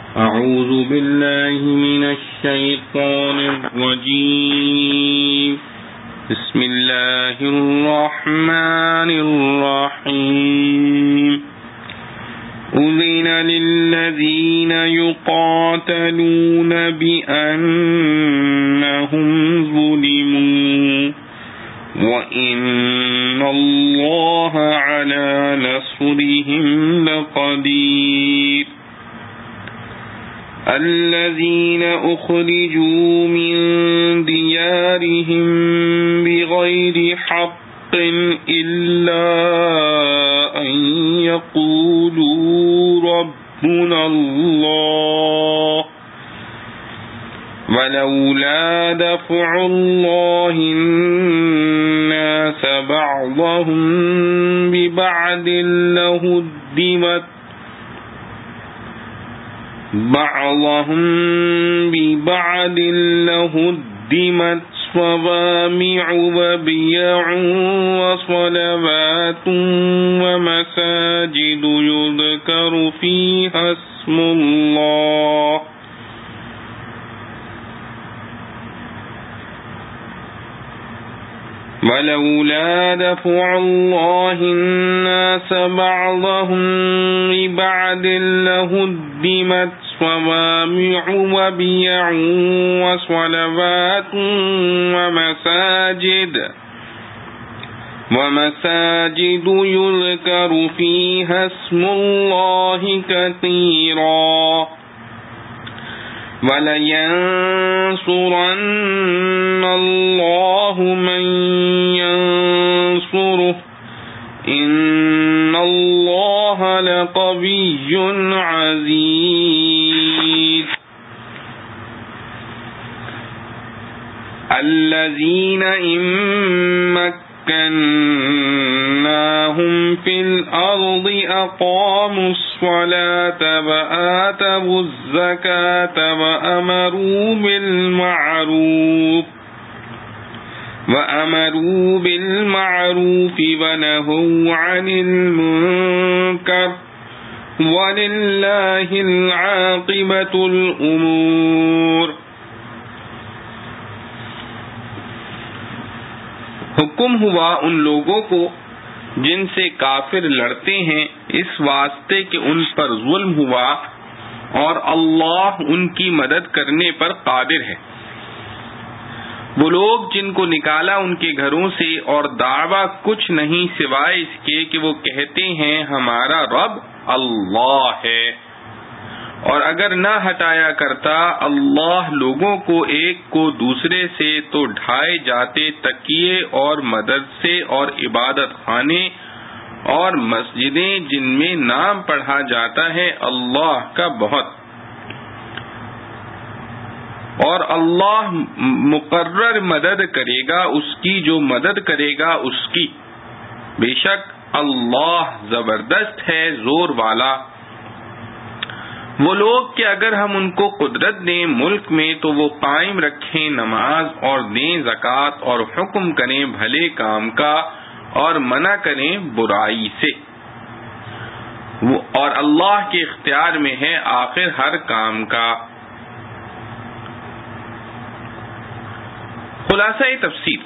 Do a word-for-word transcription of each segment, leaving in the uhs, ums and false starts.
أعوذ بالله من الشيطان الرجيم بسم الله الرحمن الرحيم أذن للذين يقاتلون بأنهم ظلموا وإن الله على نصرهم لقدير الذين أخرجوا من ديارهم بغير حق إلا أن يقولوا ربنا الله ولولا دفع الله الناس بعضهم ببعض لهدمت بعضهم ببعض لهدمت صوامع وبيع وصلوات ومساجد يذكر فيها اسم الله ولولا دفع الله الناس بعضهم ببعض لهدمت صوامع وبيع وصلوات ومساجد ومساجد يذكر فيها اسم الله كثيرا وَلَيَنصُرَنَّ اللَّهُ مَن يَنصُرُهُ إِنَّ اللَّهَ لَقَوِيٌّ عَزِيزٌ الَّذِينَ إِن مَّكَّنَّاهُمْ فِي الْأَرْضِ أَقَامُوا الصَّلَاةَ وَآتَوُا الزَّكَاةَ وَأَمَرُوا بِالْمَعْرُوفِ وَأَمَرُوا بِالْمَعْرُوفِ وَنَهَوْا عَنِ الْمُنكَرِ وَلِلَّهِ الْعَاقِبَةُ الْأُمُورِ. حکم ہوا ان لوگوں کو جن سے کافر لڑتے ہیں اس واسطے کہ ان پر ظلم ہوا اور اللہ ان کی مدد کرنے پر قادر ہے. وہ لوگ جن کو نکالا ان کے گھروں سے اور دعویٰ کچھ نہیں سوائے اس کے کہ وہ کہتے ہیں ہمارا رب اللہ ہے، اور اگر نہ ہٹایا کرتا اللہ لوگوں کو ایک کو دوسرے سے تو ڈھائے جاتے تکیے اور مدرسے اور عبادت خانے اور مسجدیں جن میں نام پڑھا جاتا ہے اللہ کا بہت، اور اللہ مقرر مدد کرے گا اس کی جو مدد کرے گا اس کی، بے شک اللہ زبردست ہے زور والا. وہ لوگ کہ اگر ہم ان کو قدرت دیں ملک میں تو وہ قائم رکھیں نماز اور دیں زکوٰۃ اور حکم کریں بھلے کام کا اور منع کریں برائی سے، اور اللہ کے اختیار میں ہے آخر ہر کام کا. خلاصہ تفسیر،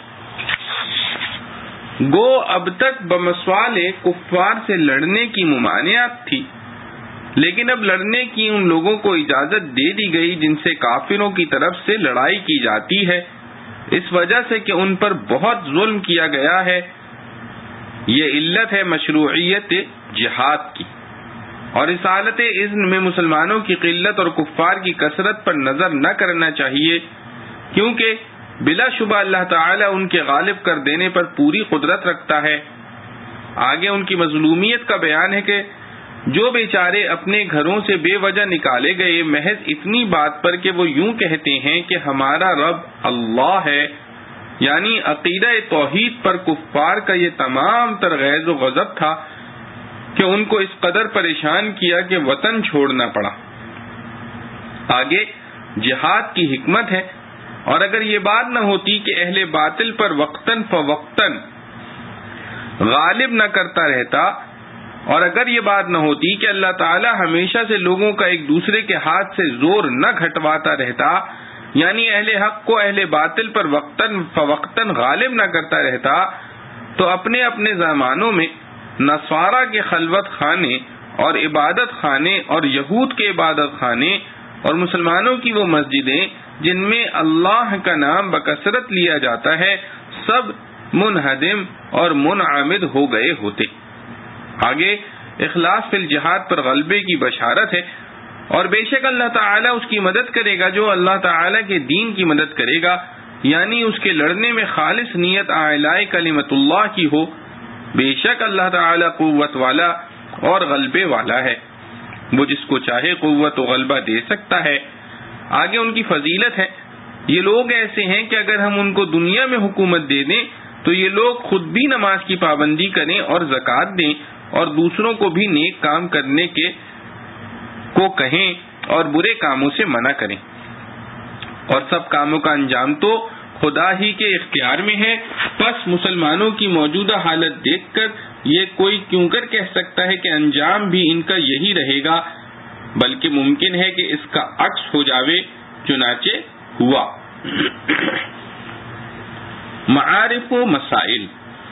گو اب تک بمثال کفار سے لڑنے کی ممانعت تھی، لیکن اب لڑنے کی ان لوگوں کو اجازت دے دی گئی جن سے کافروں کی طرف سے لڑائی کی جاتی ہے، اس وجہ سے کہ ان پر بہت ظلم کیا گیا ہے. یہ علت ہے مشروعیت جہاد کی، اور اس حالت اذن میں مسلمانوں کی قلت اور کفار کی کثرت پر نظر نہ کرنا چاہیے، کیونکہ بلا شبہ اللہ تعالی ان کے غالب کر دینے پر پوری قدرت رکھتا ہے. آگے ان کی مظلومیت کا بیان ہے کہ جو بیچارے اپنے گھروں سے بے وجہ نکالے گئے محض اتنی بات پر کہ وہ یوں کہتے ہیں کہ ہمارا رب اللہ ہے، یعنی عقیدہ توحید پر کفار کا یہ تمام تر غیظ و غضب تھا کہ ان کو اس قدر پریشان کیا کہ وطن چھوڑنا پڑا. آگے جہاد کی حکمت ہے، اور اگر یہ بات نہ ہوتی کہ اہل باطل پر وقتاً فوقتاً غالب نہ کرتا رہتا اور اگر یہ بات نہ ہوتی کہ اللہ تعالی ہمیشہ سے لوگوں کا ایک دوسرے کے ہاتھ سے زور نہ گھٹواتا رہتا، یعنی اہل حق کو اہل باطل پر وقتاً فوقتاً غالب نہ کرتا رہتا، تو اپنے اپنے زمانوں میں نصارہ کے خلوت خانے اور عبادت خانے اور یہود کے عبادت خانے اور مسلمانوں کی وہ مسجدیں جن میں اللہ کا نام بکثرت لیا جاتا ہے سب منہدم اور منعمد ہو گئے ہوتے۔ آگے اخلاص فی الجہاد پر غلبے کی بشارت ہے، اور بے شک اللہ تعالیٰ اس کی مدد کرے گا جو اللہ تعالیٰ کے دین کی مدد کرے گا، یعنی اس کے لڑنے میں خالص نیت اعلاء کلمت اللہ کی ہو۔ بے شک اللہ تعالیٰ قوت والا اور غلبے والا ہے، وہ جس کو چاہے قوت و غلبہ دے سکتا ہے۔ آگے ان کی فضیلت ہے، یہ لوگ ایسے ہیں کہ اگر ہم ان کو دنیا میں حکومت دے دیں تو یہ لوگ خود بھی نماز کی پابندی کریں اور زکوٰۃ دیں اور دوسروں کو بھی نیک کام کرنے کے کو کہیں اور برے کاموں سے منع کریں، اور سب کاموں کا انجام تو خدا ہی کے اختیار میں ہے۔ پس مسلمانوں کی موجودہ حالت دیکھ کر یہ کوئی کیوں کر کہہ سکتا ہے کہ انجام بھی ان کا یہی رہے گا، بلکہ ممکن ہے کہ اس کا عکس ہو جاوے، چنانچہ ہوا۔ معارف و مسائل،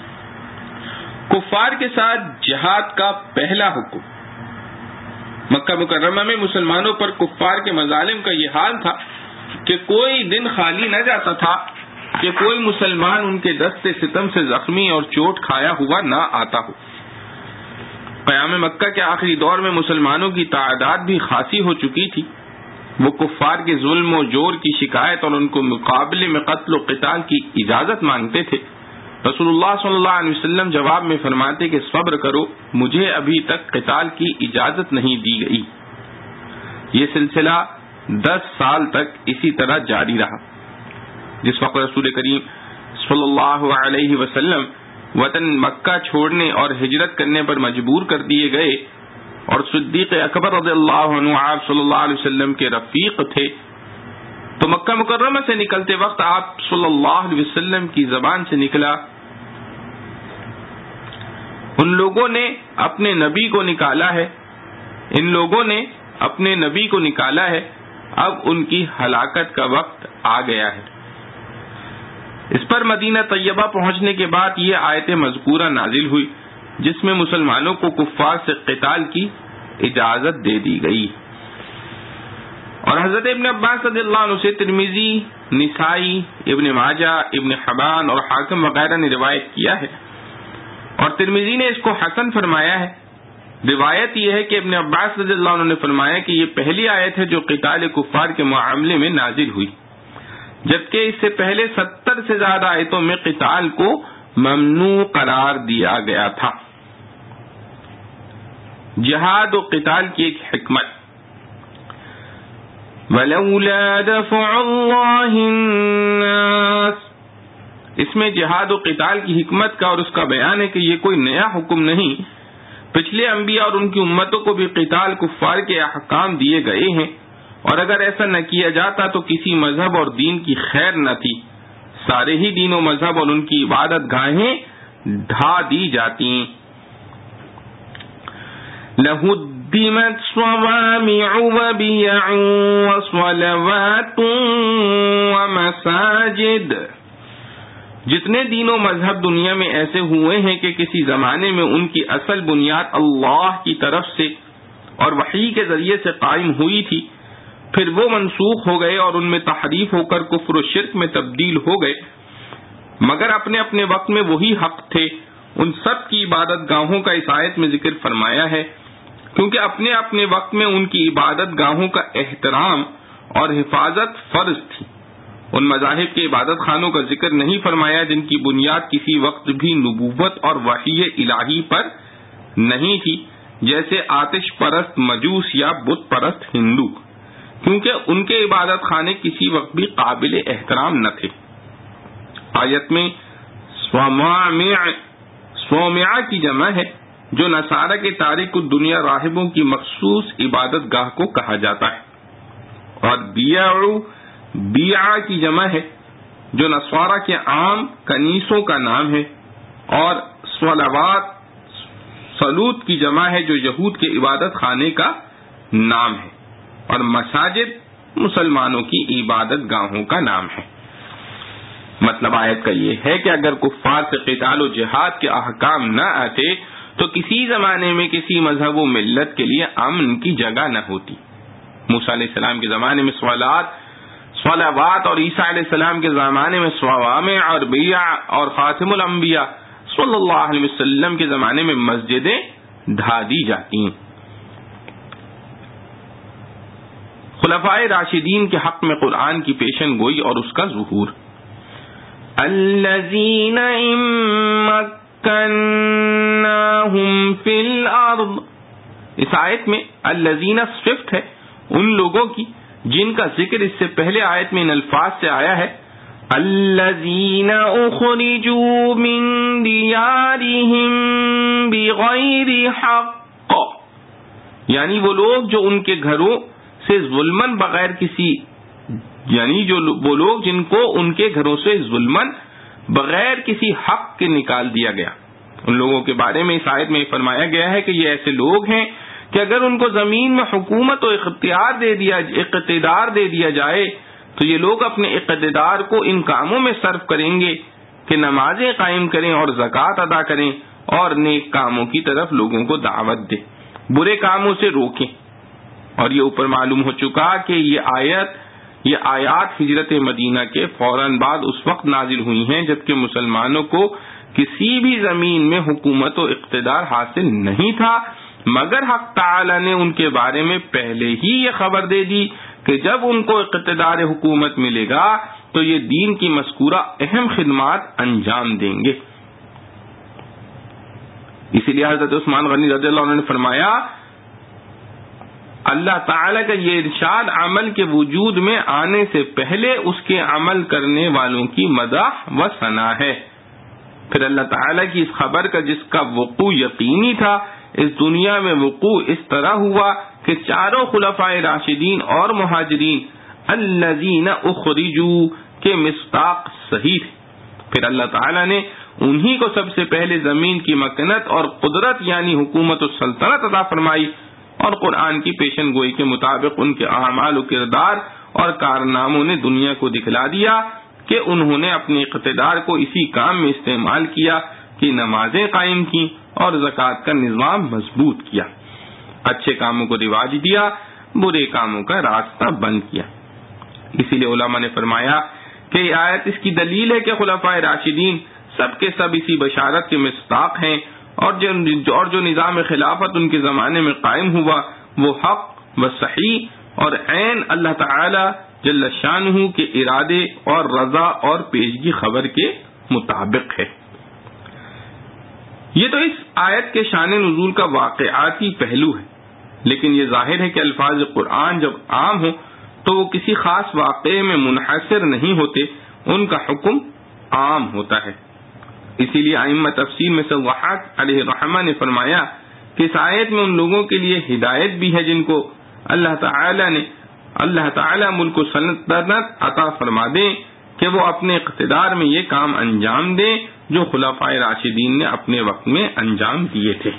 کفار کے ساتھ جہاد کا پہلا حکم۔ مکہ مکرمہ میں مسلمانوں پر کفار کے مظالم کا یہ حال تھا کہ کوئی دن خالی نہ جاتا تھا کہ کوئی مسلمان ان کے دست ستم سے زخمی اور چوٹ کھایا ہوا نہ آتا ہو۔ قیام مکہ کے آخری دور میں مسلمانوں کی تعداد بھی خاصی ہو چکی تھی، وہ کفار کے ظلم و جور کی شکایت اور ان کو مقابلے میں قتل و قتال کی اجازت مانگتے تھے۔ رسول اللہ صلی اللہ علیہ وسلم جواب میں فرماتے کہ صبر کرو، مجھے ابھی تک قتال کی اجازت نہیں دی گئی۔ یہ سلسلہ دس سال تک اسی طرح جاری رہا۔ جس وقت رسول کریم صلی اللہ علیہ وسلم وطن مکہ چھوڑنے اور ہجرت کرنے پر مجبور کر دیے گئے اور صدیق اکبر رضی اللہ عنہ آپ صلی اللہ علیہ وسلم کے رفیق تھے، تو مکہ مکرمہ سے نکلتے وقت آپ صلی اللہ علیہ وسلم کی زبان سے نکلا، ان لوگوں نے اپنے نبی کو نکالا ہے ان لوگوں نے اپنے نبی کو نکالا ہے اب ان کی ہلاکت کا وقت آ گیا ہے۔ اس پر مدینہ طیبہ پہنچنے کے بعد یہ آیت مذکورہ نازل ہوئی جس میں مسلمانوں کو کفار سے قتال کی اجازت دے دی گئی۔ اور حضرت ابن عباس رضی اللہ عنہ سے ترمذی، نسائی، ابن ماجہ، ابن حبان اور حاکم وغیرہ نے روایت کیا ہے، اور ترمذی نے اس کو حسن فرمایا ہے۔ روایت یہ ہے کہ ابن عباس رضی اللہ عنہ نے فرمایا کہ یہ پہلی آیت ہے جو قتال کفار کے معاملے میں نازل ہوئی، جبکہ اس سے پہلے ستر سے زیادہ آیتوں میں قتال کو ممنوع قرار دیا گیا تھا۔ جہاد و قتال کی ایک حکمت، وَلَوْلَا دَفْعُ اللَّهِ النَّاسَ، اس میں جہاد و قتال کی حکمت کا اور اس کا بیان ہے کہ یہ کوئی نیا حکم نہیں، پچھلے انبیاء اور ان کی امتوں کو بھی قتال کفار کے احکام دیے گئے ہیں، اور اگر ایسا نہ کیا جاتا تو کسی مذہب اور دین کی خیر نہ تھی، سارے ہی دین و مذہب اور ان کی عبادت گاہیں ڈھا دی جاتی۔ لَهُدِّمَتْ صَوَامِعُ وَبِيَعٌ وَصَلَوَاتٌ وَمَسَاجِدُ، جتنے دین و مذہب دنیا میں ایسے ہوئے ہیں کہ کسی زمانے میں ان کی اصل بنیاد اللہ کی طرف سے اور وحی کے ذریعے سے قائم ہوئی تھی، پھر وہ منسوخ ہو گئے اور ان میں تحریف ہو کر کفر و شرک میں تبدیل ہو گئے، مگر اپنے اپنے وقت میں وہی حق تھے۔ ان سب کی عبادت گاہوں کا اس آیت میں ذکر فرمایا ہے، کیونکہ اپنے اپنے وقت میں ان کی عبادت گاہوں کا احترام اور حفاظت فرض تھی۔ ان مذاہب کے عبادت خانوں کا ذکر نہیں فرمایا جن کی بنیاد کسی وقت بھی نبوت اور وحی الہی پر نہیں تھی، جیسے آتش پرست مجوس یا بت پرست ہندو، کیونکہ ان کے عبادت خانے کسی وقت بھی قابل احترام نہ تھے۔ آیت میں صوامع صومعہ کی جمع ہے جو نصارہ کے تارک الدنیا راہبوں کی مخصوص عبادت گاہ کو کہا جاتا ہے، اور بیعو بیعہ کی جمع ہے جو نصارہ کے عام کنیسوں کا نام ہے، اور صلوات صلوت کی جمع ہے جو یہود کے عبادت خانے کا نام ہے، اور مساجد مسلمانوں کی عبادت گاہوں کا نام ہے۔ مطلب آیت کا یہ ہے کہ اگر کفار سے قتال و جہاد کے احکام نہ آتے تو کسی زمانے میں کسی مذہب و ملت کے لیے امن کی جگہ نہ ہوتی۔ موسیٰ علیہ السلام کے زمانے میں صلوات صلوات اور عیسیٰ علیہ السلام کے زمانے میں صوامع اور بیع اور خاتم الانبیاء صلی اللہ علیہ وسلم کے زمانے میں مسجدیں ڈھا دی جاتی ہیں۔ خلفائے راشدین کے حق میں قرآن کی پیشن گوئی اور اس کا ظہور۔ الذین مکناہم فی الارض، اس آیت میں الذین صفت ہے ان لوگوں کی جن کا ذکر اس سے پہلے آیت میں ان الفاظ سے آیا ہے، الذین اخرجوا من دیارہم بغیر حق، یعنی وہ لوگ جو ان کے گھروں سے ظلمن بغیر کسی یعنی جو وہ لوگ جن کو ان کے گھروں سے ظلمن بغیر کسی حق کے نکال دیا گیا۔ ان لوگوں کے بارے میں اس آیت میں فرمایا گیا ہے کہ یہ ایسے لوگ ہیں کہ اگر ان کو زمین میں حکومت و اختیار دے دیا اقتدار دے دیا جائے تو یہ لوگ اپنے اقتدار کو ان کاموں میں صرف کریں گے کہ نمازیں قائم کریں اور زکوٰۃ ادا کریں اور نیک کاموں کی طرف لوگوں کو دعوت دیں، برے کاموں سے روکیں۔ اور یہ اوپر معلوم ہو چکا کہ یہ آیت یہ آیات ہجرت مدینہ کے فوراً بعد اس وقت نازل ہوئی ہیں جبکہ مسلمانوں کو کسی بھی زمین میں حکومت و اقتدار حاصل نہیں تھا، مگر حق تعالی نے ان کے بارے میں پہلے ہی یہ خبر دے دی کہ جب ان کو اقتدار حکومت ملے گا تو یہ دین کی مذکورہ اہم خدمات انجام دیں گے۔ اسی لیے حضرت عثمان غنی رضی اللہ عنہ نے فرمایا، اللہ تعالیٰ کا یہ ارشاد عمل کے وجود میں آنے سے پہلے اس کے عمل کرنے والوں کی مدح و ثنا ہے۔ پھر اللہ تعالیٰ کی اس خبر کا جس کا وقوع یقینی تھا اس دنیا میں وقوع اس طرح ہوا کہ چاروں خلفائے راشدین اور مہاجرین الذین اخرجوا کے مصداق صحیح تھے۔ پھر اللہ تعالیٰ نے انہی کو سب سے پہلے زمین کی مکنت اور قدرت یعنی حکومت و سلطنت عطا فرمائی، اور قرآن کی پیشن گوئی کے مطابق ان کے اعمال و کردار اور کارناموں نے دنیا کو دکھلا دیا کہ انہوں نے اپنے اقتدار کو اسی کام میں استعمال کیا کہ نمازیں قائم کی اور زکوٰۃ کا نظام مضبوط کیا، اچھے کاموں کو رواج دیا، برے کاموں کا راستہ بند کیا۔ اسی لیے علماء نے فرمایا کہ یہ آیت اس کی دلیل ہے کہ خلفائے راشدین سب کے سب اسی بشارت کے مصداق ہیں، اور جو اور جو نظام خلافت ان کے زمانے میں قائم ہوا وہ حق و صحیح اور عین اللہ تعالی جل شانہ کے ارادے اور رضا اور پیشگی خبر کے مطابق ہے۔ یہ تو اس آیت کے شان نزول کا واقعاتی پہلو ہے، لیکن یہ ظاہر ہے کہ الفاظ قرآن جب عام ہوں تو وہ کسی خاص واقعے میں منحصر نہیں ہوتے، ان کا حکم عام ہوتا ہے۔ اسی لیے ائمہ تفسیر میں سے ضحاک علیہ رحمہ نے فرمایا کہ اس آیت میں ان لوگوں کے لیے ہدایت بھی ہے جن کو اللہ تعالی نے اللہ تعالی ملک و سلطنت عطا فرما دیں کہ وہ اپنے اقتدار میں یہ کام انجام دیں جو خلفائے راشدین نے اپنے وقت میں انجام دیے تھے۔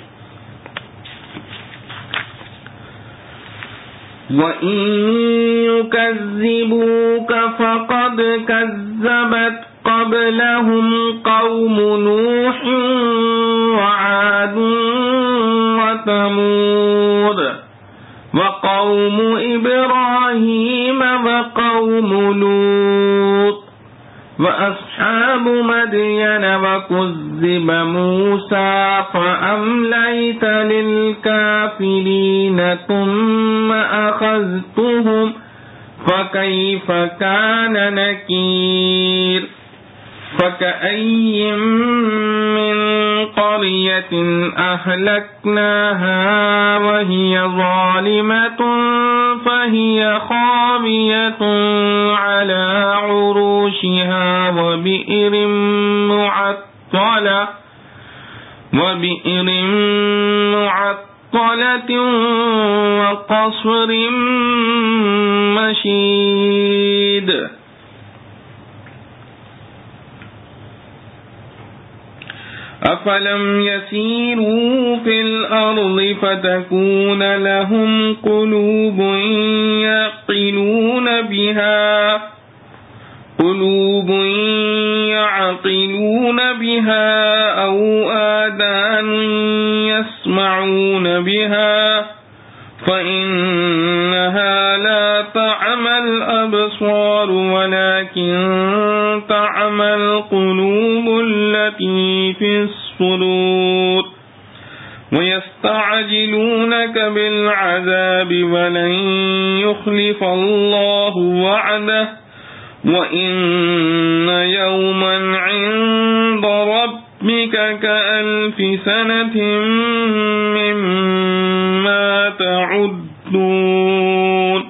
وَإِن يُكَذِّبُوكَ فَقَدْ كَذَّبَتْ قَبْلَهُمْ قَوْمُ نُوحٍ وَعَادٌ وَثَمُودُ وَقَوْمُ إِبْرَاهِيمَ وَقَوْمُ لُوطٍ وَأَصْحَابُ مَدْيَنَ وَكُذِّبَ مُوسَىٰ فَأَمْلَيْتُ لِلْكَافِرِينَ ثُمَّ أَخَذْتُهُمْ فَكَيْفَ كَانَ نَكِيرِ فَكَأَيٍّ مِّن قَرْيَةٍ أَهْلَكْنَاهَا وَهِيَ ظَالِمَةٌ فَهِيَ خَاوِيَةٌ عَلَىٰ عُرُوشِهَا وَبِئْرٍ مُّعَطَّلَةٍ وَبِئْرٍ مُّعَطَّلَةٍ وَقَصْرٍ مَّشِيدٍ۔ أفلم يسيروا في الأرض فتكون لهم قلوب يعقلون بها قلوب يعقلون بها أو آذان يسمعون بها فإنها لا تعمى الأبصار ولكن تعمى القلوب التي في الصدور ويستعجلونك بالعذاب ولن يخلف الله وعده وإن يوما عند ربك كألف سنة مما تعدون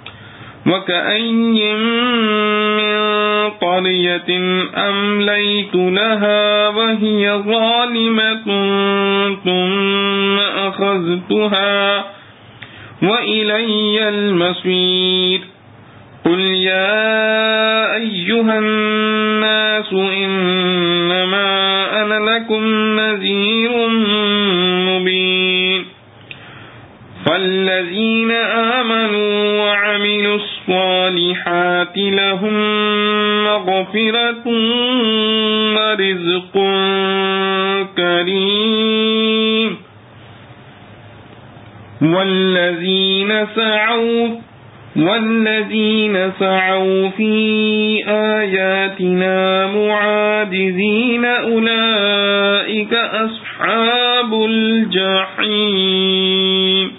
وكأي من قرية أمليت لها وهي ظالمة ثم أخذتها وإلي المصير قل يا أيها الناس إنما أنا لكم نذير مبين فالذين آمنوا وعملوا الصالحات لهم مغفرة ورزق كريم والذين سعوا والذين سعوا في آياتنا معاجزين أولئك أصحاب الجحیم.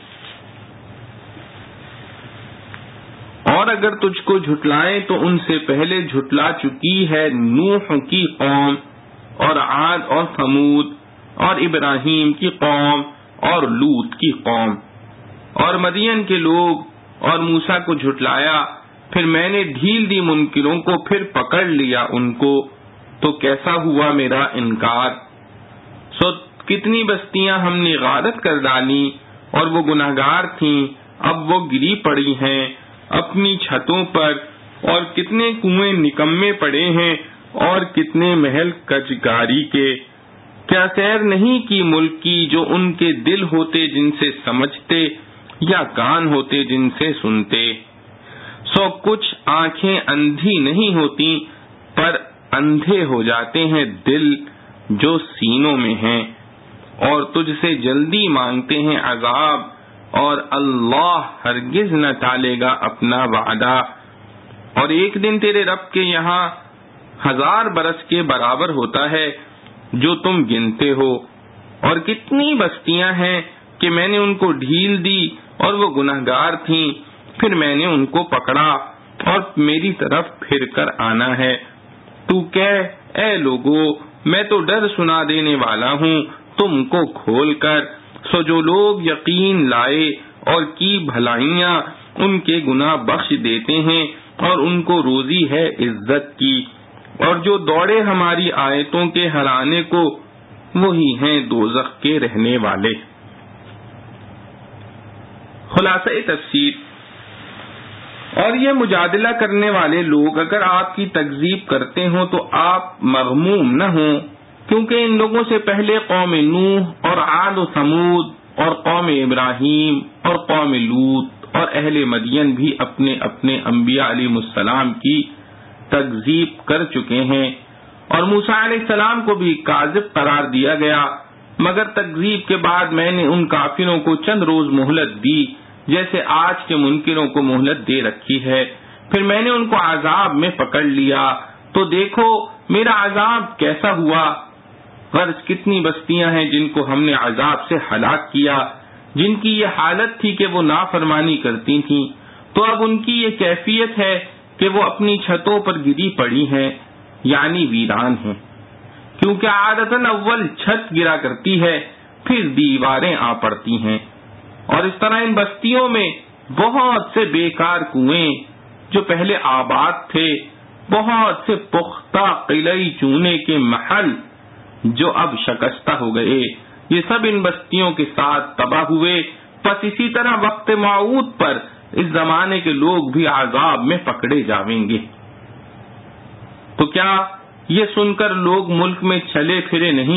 اور اگر تجھ کو جھٹلائیں تو ان سے پہلے جھٹلا چکی ہے نوح کی قوم اور عاد اور ثمود اور ابراہیم کی قوم اور لوط کی قوم اور مدین کے لوگ اور موسیٰ کو جھٹلایا، پھر میں نے ڈھیل دی منکروں کو، پھر پکڑ لیا ان کو، تو کیسا ہوا میرا انکار. سو کتنی بستیاں ہم نے غارت کر ڈالی اور وہ گناہگار تھیں، اب وہ گری پڑی ہیں اپنی چھتوں پر، اور کتنے کنویں نکمے پڑے ہیں اور کتنے محل کچگاری کے. کیا سیر نہیں کی ملک کی جو ان کے دل ہوتے جن سے سمجھتے یا کان ہوتے جن سے سنتے. سو کچھ آنکھیں اندھی نہیں ہوتی پر اندھے ہو جاتے ہیں دل جو سینوں میں ہیں، اور تجھ سے جلدی مانگتے ہیں عذاب، اور اللہ ہرگز نہ ٹالے گا اپنا وعدہ. اور ایک دن تیرے رب کے یہاں ہزار برس کے برابر ہوتا ہے جو تم گنتے ہو. اور کتنی بستیاں ہیں کہ میں نے ان کو ڈھیل دی اور وہ گناہگار تھیں، پھر میں نے ان کو پکڑا اور میری طرف پھر کر آنا ہے. تو کہہ اے لوگو میں تو ڈر سنا دینے والا ہوں تم کو کھول کر. سو جو لوگ یقین لائے اور کی بھلائیاں ان کے گناہ بخش دیتے ہیں اور ان کو روزی ہے عزت کی. اور جو دوڑے ہماری آیتوں کے ہرانے کو وہی ہیں دوزخ کے رہنے والے. خلاصہ تفسیر. اور یہ مجادلہ کرنے والے لوگ اگر آپ کی تکذیب کرتے ہوں تو آپ مغموم نہ ہوں، کیونکہ ان لوگوں سے پہلے قوم نوح اور عاد و ثمود اور قوم ابراہیم اور قوم لوط اور اہل مدین بھی اپنے اپنے انبیاء علیہ السلام کی تکذیب کر چکے ہیں، اور موسیٰ علیہ السلام کو بھی کاذب قرار دیا گیا. مگر تکذیب کے بعد میں نے ان کافروں کو چند روز مہلت دی جیسے آج کے منکروں کو مہلت دے رکھی ہے. پھر میں نے ان کو عذاب میں پکڑ لیا تو دیکھو میرا عذاب کیسا ہوا. غرض کتنی بستیاں ہیں جن کو ہم نے عذاب سے ہلاک کیا، جن کی یہ حالت تھی کہ وہ نافرمانی کرتی تھیں، تو اب ان کی یہ کیفیت ہے کہ وہ اپنی چھتوں پر گری پڑی ہیں، یعنی ویران ہیں. کیونکہ عادتاً اول چھت گرا کرتی ہے پھر دیواریں آ پڑتی ہیں. اور اس طرح ان بستیوں میں بہت سے بیکار کنویں جو پہلے آباد تھے، بہت سے پختہ قلعی چونے کے محل جو اب شکستہ ہو گئے، یہ سب ان بستیوں کے ساتھ تباہ ہوئے. پس اسی طرح وقت موعود پر اس زمانے کے لوگ بھی عذاب میں پکڑے جاویں گے. تو کیا یہ سن کر لوگ ملک میں چلے پھرے نہیں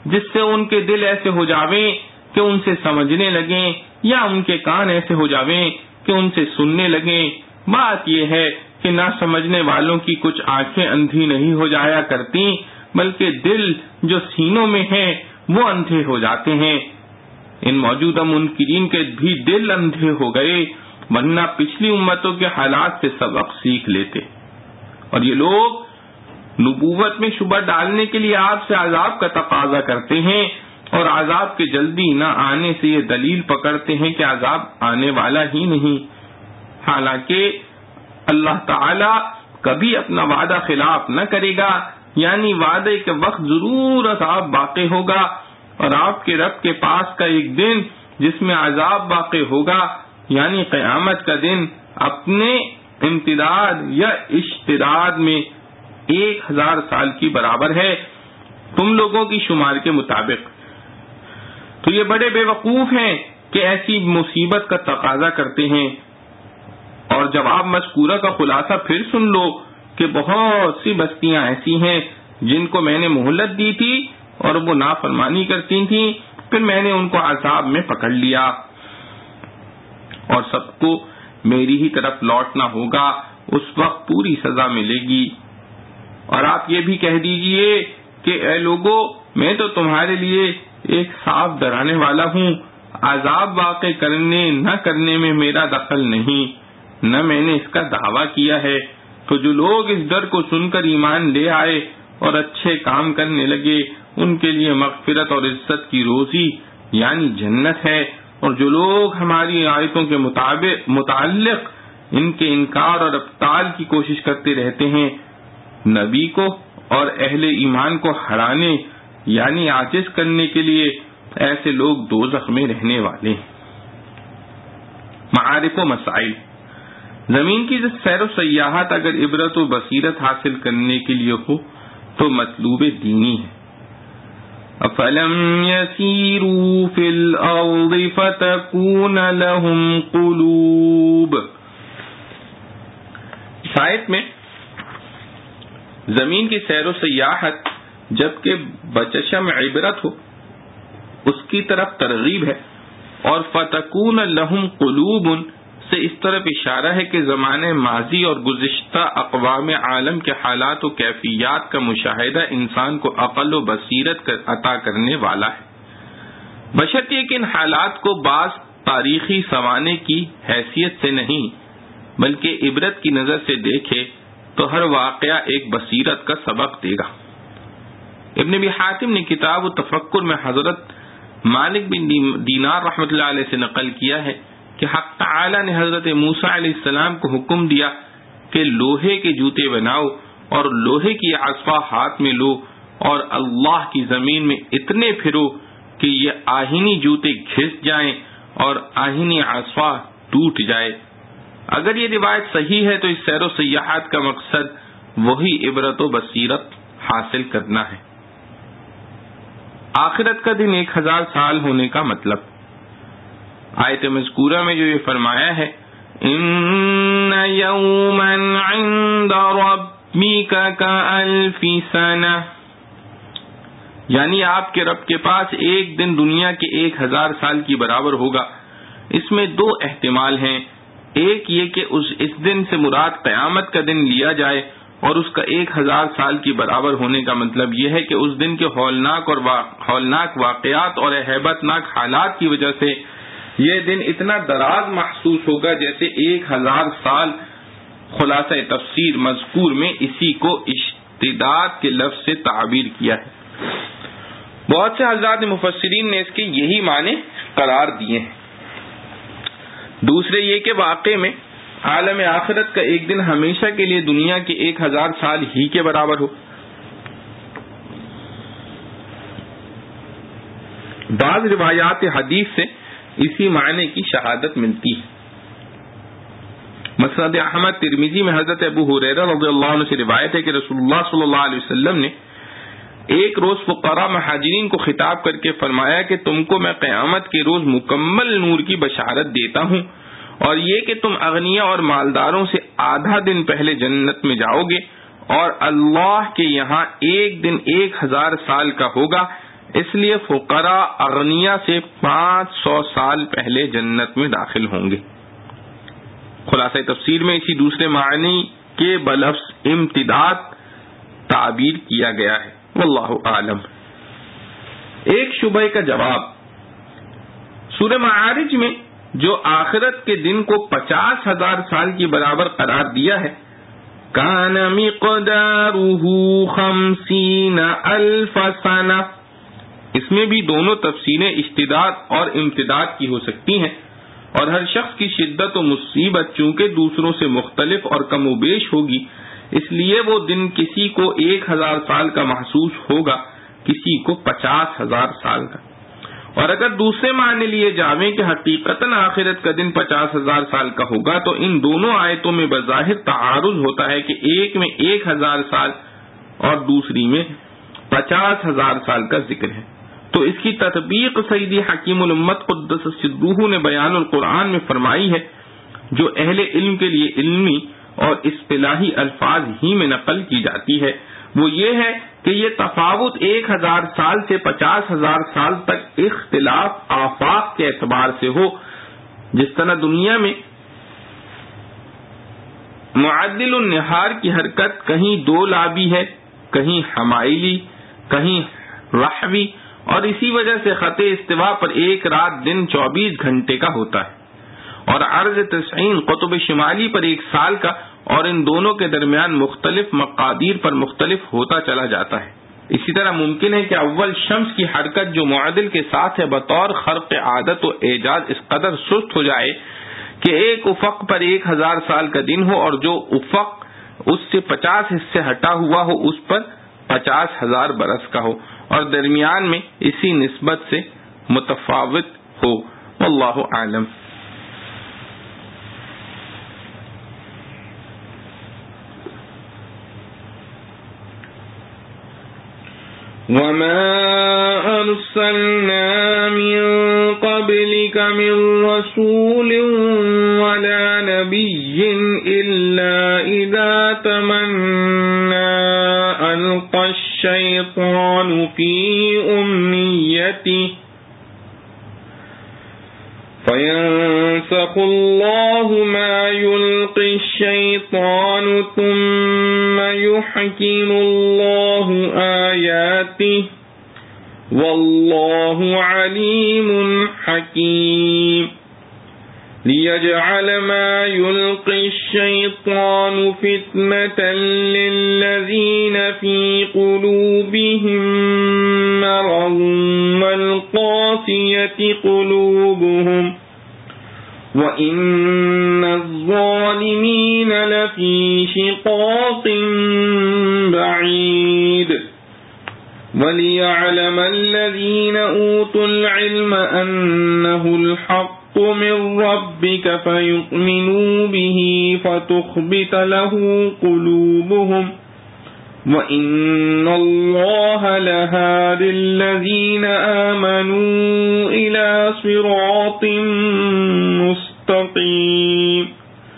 جس سے ان کے دل ایسے ہو جاویں کہ ان سے سمجھنے لگیں، یا ان کے کان ایسے ہو جاویں کہ ان سے سننے لگیں۔ بات یہ ہے کہ نہ سمجھنے والوں کی کچھ آنکھیں اندھی نہیں ہو جایا کرتی، بلکہ دل جو سینوں میں ہیں وہ اندھے ہو جاتے ہیں۔ ان موجودہ منکرین کے بھی دل اندھے ہو گئے، ورنہ پچھلی امتوں کے حالات سے سبق سیکھ لیتے۔ اور یہ لوگ نبوت میں شبہ ڈالنے کے لیے آپ سے عذاب کا تقاضا کرتے ہیں، اور عذاب کے جلدی نہ آنے سے یہ دلیل پکڑتے ہیں کہ عذاب آنے والا ہی نہیں، حالانکہ اللہ تعالی کبھی اپنا وعدہ خلاف نہ کرے گا، یعنی وعدے کے وقت ضرور عذاب واقع ہوگا، اور آپ کے رب کے پاس کا ایک دن جس میں عذاب واقع ہوگا، یعنی قیامت کا دن، اپنے امتداد یا اشتداد میں ایک ہزار سال کی برابر ہے تم لوگوں کی شمار کے مطابق۔ تو یہ بڑے بے وقوف ہیں کہ ایسی مصیبت کا تقاضا کرتے ہیں۔ اور جواب مذکورہ کا خلاصہ پھر سن لو کہ بہت سی بستیاں ایسی ہیں جن کو میں نے مہلت دی تھی اور وہ نافرمانی کرتی تھیں، پھر میں نے ان کو عذاب میں پکڑ لیا، اور سب کو میری ہی طرف لوٹنا ہوگا، اس وقت پوری سزا ملے گی۔ اور آپ یہ بھی کہہ دیجئے کہ اے لوگو، میں تو تمہارے لیے ایک صاف ڈرانے والا ہوں، عذاب واقع کرنے نہ کرنے میں میرا دخل نہیں، نہ میں نے اس کا دعویٰ کیا ہے۔ تو جو لوگ اس ڈر کو سن کر ایمان لے آئے اور اچھے کام کرنے لگے، ان کے لیے مغفرت اور عزت کی روزی یعنی جنت ہے، اور جو لوگ ہماری آیتوں کے مطابق متعلق ان کے انکار اور ابطال کی کوشش کرتے رہتے ہیں، نبی کو اور اہل ایمان کو ہرانے یعنی عاجز کرنے کے لیے، ایسے لوگ دوزخ میں رہنے والے ہیں۔ معارف و مسائل۔ زمین کی سیر و سیاحت اگر عبرت و بصیرت حاصل کرنے کے لیے ہو تو مطلوب دینی ہے۔ افلم یسیروا فی الارض فتکون لهم قلوب۔ اس آیت میں زمین کی سیر و سیاحت جبکہ بچشم عبرت ہو اس کی طرف ترغیب ہے، اور فتکون لهم قلوب سے اس طرف اشارہ ہے کہ زمانے ماضی اور گزشتہ اقوام عالم کے حالات و کیفیات کا مشاہدہ انسان کو عقل و بصیرت عطا کرنے والا ہے، بشرطیہ کہ ان حالات کو بعض تاریخی سوانے کی حیثیت سے نہیں بلکہ عبرت کی نظر سے دیکھے تو ہر واقعہ ایک بصیرت کا سبق دے گا۔ ابن ابی حاتم نے کتاب و تفکر میں حضرت مالک بن دینار رحمۃ اللہ علیہ سے نقل کیا ہے کہ حق تعالی نے حضرت موسیٰ علیہ السلام کو حکم دیا کہ لوہے کے جوتے بناؤ اور لوہے کی عصا ہاتھ میں لو اور اللہ کی زمین میں اتنے پھرو کہ یہ آہنی جوتے گھس جائیں اور آہنی عصا ٹوٹ جائے۔ اگر یہ روایت صحیح ہے تو اس سیر و سیاحت کا مقصد وہی عبرت و بصیرت حاصل کرنا ہے۔ آخرت کا دن ایک ہزار سال ہونے کا مطلب، آیت مذکورہ میں جو یہ فرمایا ہے ان یوما عند ربک کالف سنہ، یعنی آپ کے رب کے پاس ایک دن دنیا کے ایک ہزار سال کی برابر ہوگا۔ اس میں دو احتمال ہیں، ایک یہ کہ اس اس دن سے مراد قیامت کا دن لیا جائے، اور اس کا ایک ہزار سال کی برابر ہونے کا مطلب یہ ہے کہ اس دن کے ہولناک اور وا... ہولناک واقعات اور ہیبت ناک حالات کی وجہ سے یہ دن اتنا دراز محسوس ہوگا جیسے ایک ہزار سال۔ خلاصہ تفسیر مذکور میں اسی کو اشتداد کے لفظ سے تعبیر کیا ہے۔ بہت سے حضرات مفسرین نے اس کے یہی معنی قرار دیے ہیں۔ دوسرے یہ کہ واقع میں عالم آخرت کا ایک دن ہمیشہ کے لیے دنیا کے ایک ہزار سال ہی کے برابر ہو۔ بعض روایات حدیث سے اسی معنی کی شہادت ملتی ہے۔ مسند احمد ترمذی میں حضرت ابو ہریرہ رضی اللہ عنہ سے روایت ہے کہ رسول اللہ صلی اللہ علیہ وسلم نے ایک روز فقراء مہاجرین کو خطاب کر کے فرمایا کہ تم کو میں قیامت کے روز مکمل نور کی بشارت دیتا ہوں، اور یہ کہ تم اغنیاء اور مالداروں سے آدھا دن پہلے جنت میں جاؤ گے، اور اللہ کے یہاں ایک دن ایک ہزار سال کا ہوگا، اس لیے فقراء اغنیا سے پانچ سو سال پہلے جنت میں داخل ہوں گے۔ خلاصہ تفسیر میں اسی دوسرے معنی کے بلفظ امتداد تعبیر کیا گیا ہے، واللہ اعلم۔ ایک شبہ کا جواب، سورہ معارج میں جو آخرت کے دن کو پچاس ہزار سال کی برابر قرار دیا ہے، کان مقدارہ خمسین الف سنہ، اس میں بھی دونوں تفسیریں اشتداد اور امتداد کی ہو سکتی ہیں، اور ہر شخص کی شدت و مصیبت چونکہ دوسروں سے مختلف اور کم و بیش ہوگی، اس لیے وہ دن کسی کو ایک ہزار سال کا محسوس ہوگا، کسی کو پچاس ہزار سال کا۔ اور اگر دوسرے معنی لیے جاویں کہ حقیقتاً آخرت کا دن پچاس ہزار سال کا ہوگا، تو ان دونوں آیتوں میں بظاہر تعارض ہوتا ہے کہ ایک میں ایک ہزار سال اور دوسری میں پچاس ہزار سال کا ذکر ہے۔ تو اس کی تطبیق سیدی حکیم الامت قدس سرہ نے بیان القرآن میں فرمائی ہے، جو اہل علم کے لیے علمی اور اصطلاحی الفاظ ہی میں نقل کی جاتی ہے۔ وہ یہ ہے کہ یہ تفاوت ایک ہزار سال سے پچاس ہزار سال تک اختلاف آفاق کے اعتبار سے ہو، جس طرح دنیا میں معدل النہار کی حرکت کہیں دو لابی ہے، کہیں حمائلی، کہیں رحوی، اور اسی وجہ سے خط استوا پر ایک رات دن چوبیس گھنٹے کا ہوتا ہے، اور عرض تسعین قطب شمالی پر ایک سال کا، اور ان دونوں کے درمیان مختلف مقادیر پر مختلف ہوتا چلا جاتا ہے۔ اسی طرح ممکن ہے کہ اول شمس کی حرکت جو معدل کے ساتھ ہے بطور خرق عادت و اعجاز اس قدر سست ہو جائے کہ ایک افق پر ایک ہزار سال کا دن ہو، اور جو افق اس سے پچاس حصے ہٹا ہوا ہو اس پر پچاس ہزار برس کا ہو، اور درمیان میں اسی نسبت سے متفاوت ہو، واللہ اعلم۔ وَمَا أَرْسَلْنَا مِن قَبْلِكَ مِن رَّسُولٍ وَلَا نَبِيٍّ إِلَّا إِذَا تَمَنَّىٰ أَلْقَى الشَّيْطَانُ فِي أُمْنِيَّتِهِ فَيَنسَخُ اللَّهُ مَا يُلْقِي الشَّيْطَانُ ثُمَّ يُحْكِمُ اللَّهُ آيَاتِهِ وَاللَّهُ عَلِيمٌ حَكِيمٌ لِيَجْعَلَ مَا يُلْقِي الشَّيْطَانُ فِتْنَةً لِّلَّذِينَ فِي قُلُوبِهِم مَّرَضٌ وَالْقَاسِيَةِ قُلُوبُهُمْ وَإِنَّ الظَّالِمِينَ لَفِي شِقَاقٍ بَعِيدٍ وَلِيَعْلَمَ الَّذِينَ أُوتُوا الْعِلْمَ أَنَّهُ الْحَقُّ من ربك فيؤمنوا به فتخبت له قلوبهم وإن الله لهادي الذين آمنوا إلى صراط مستقيم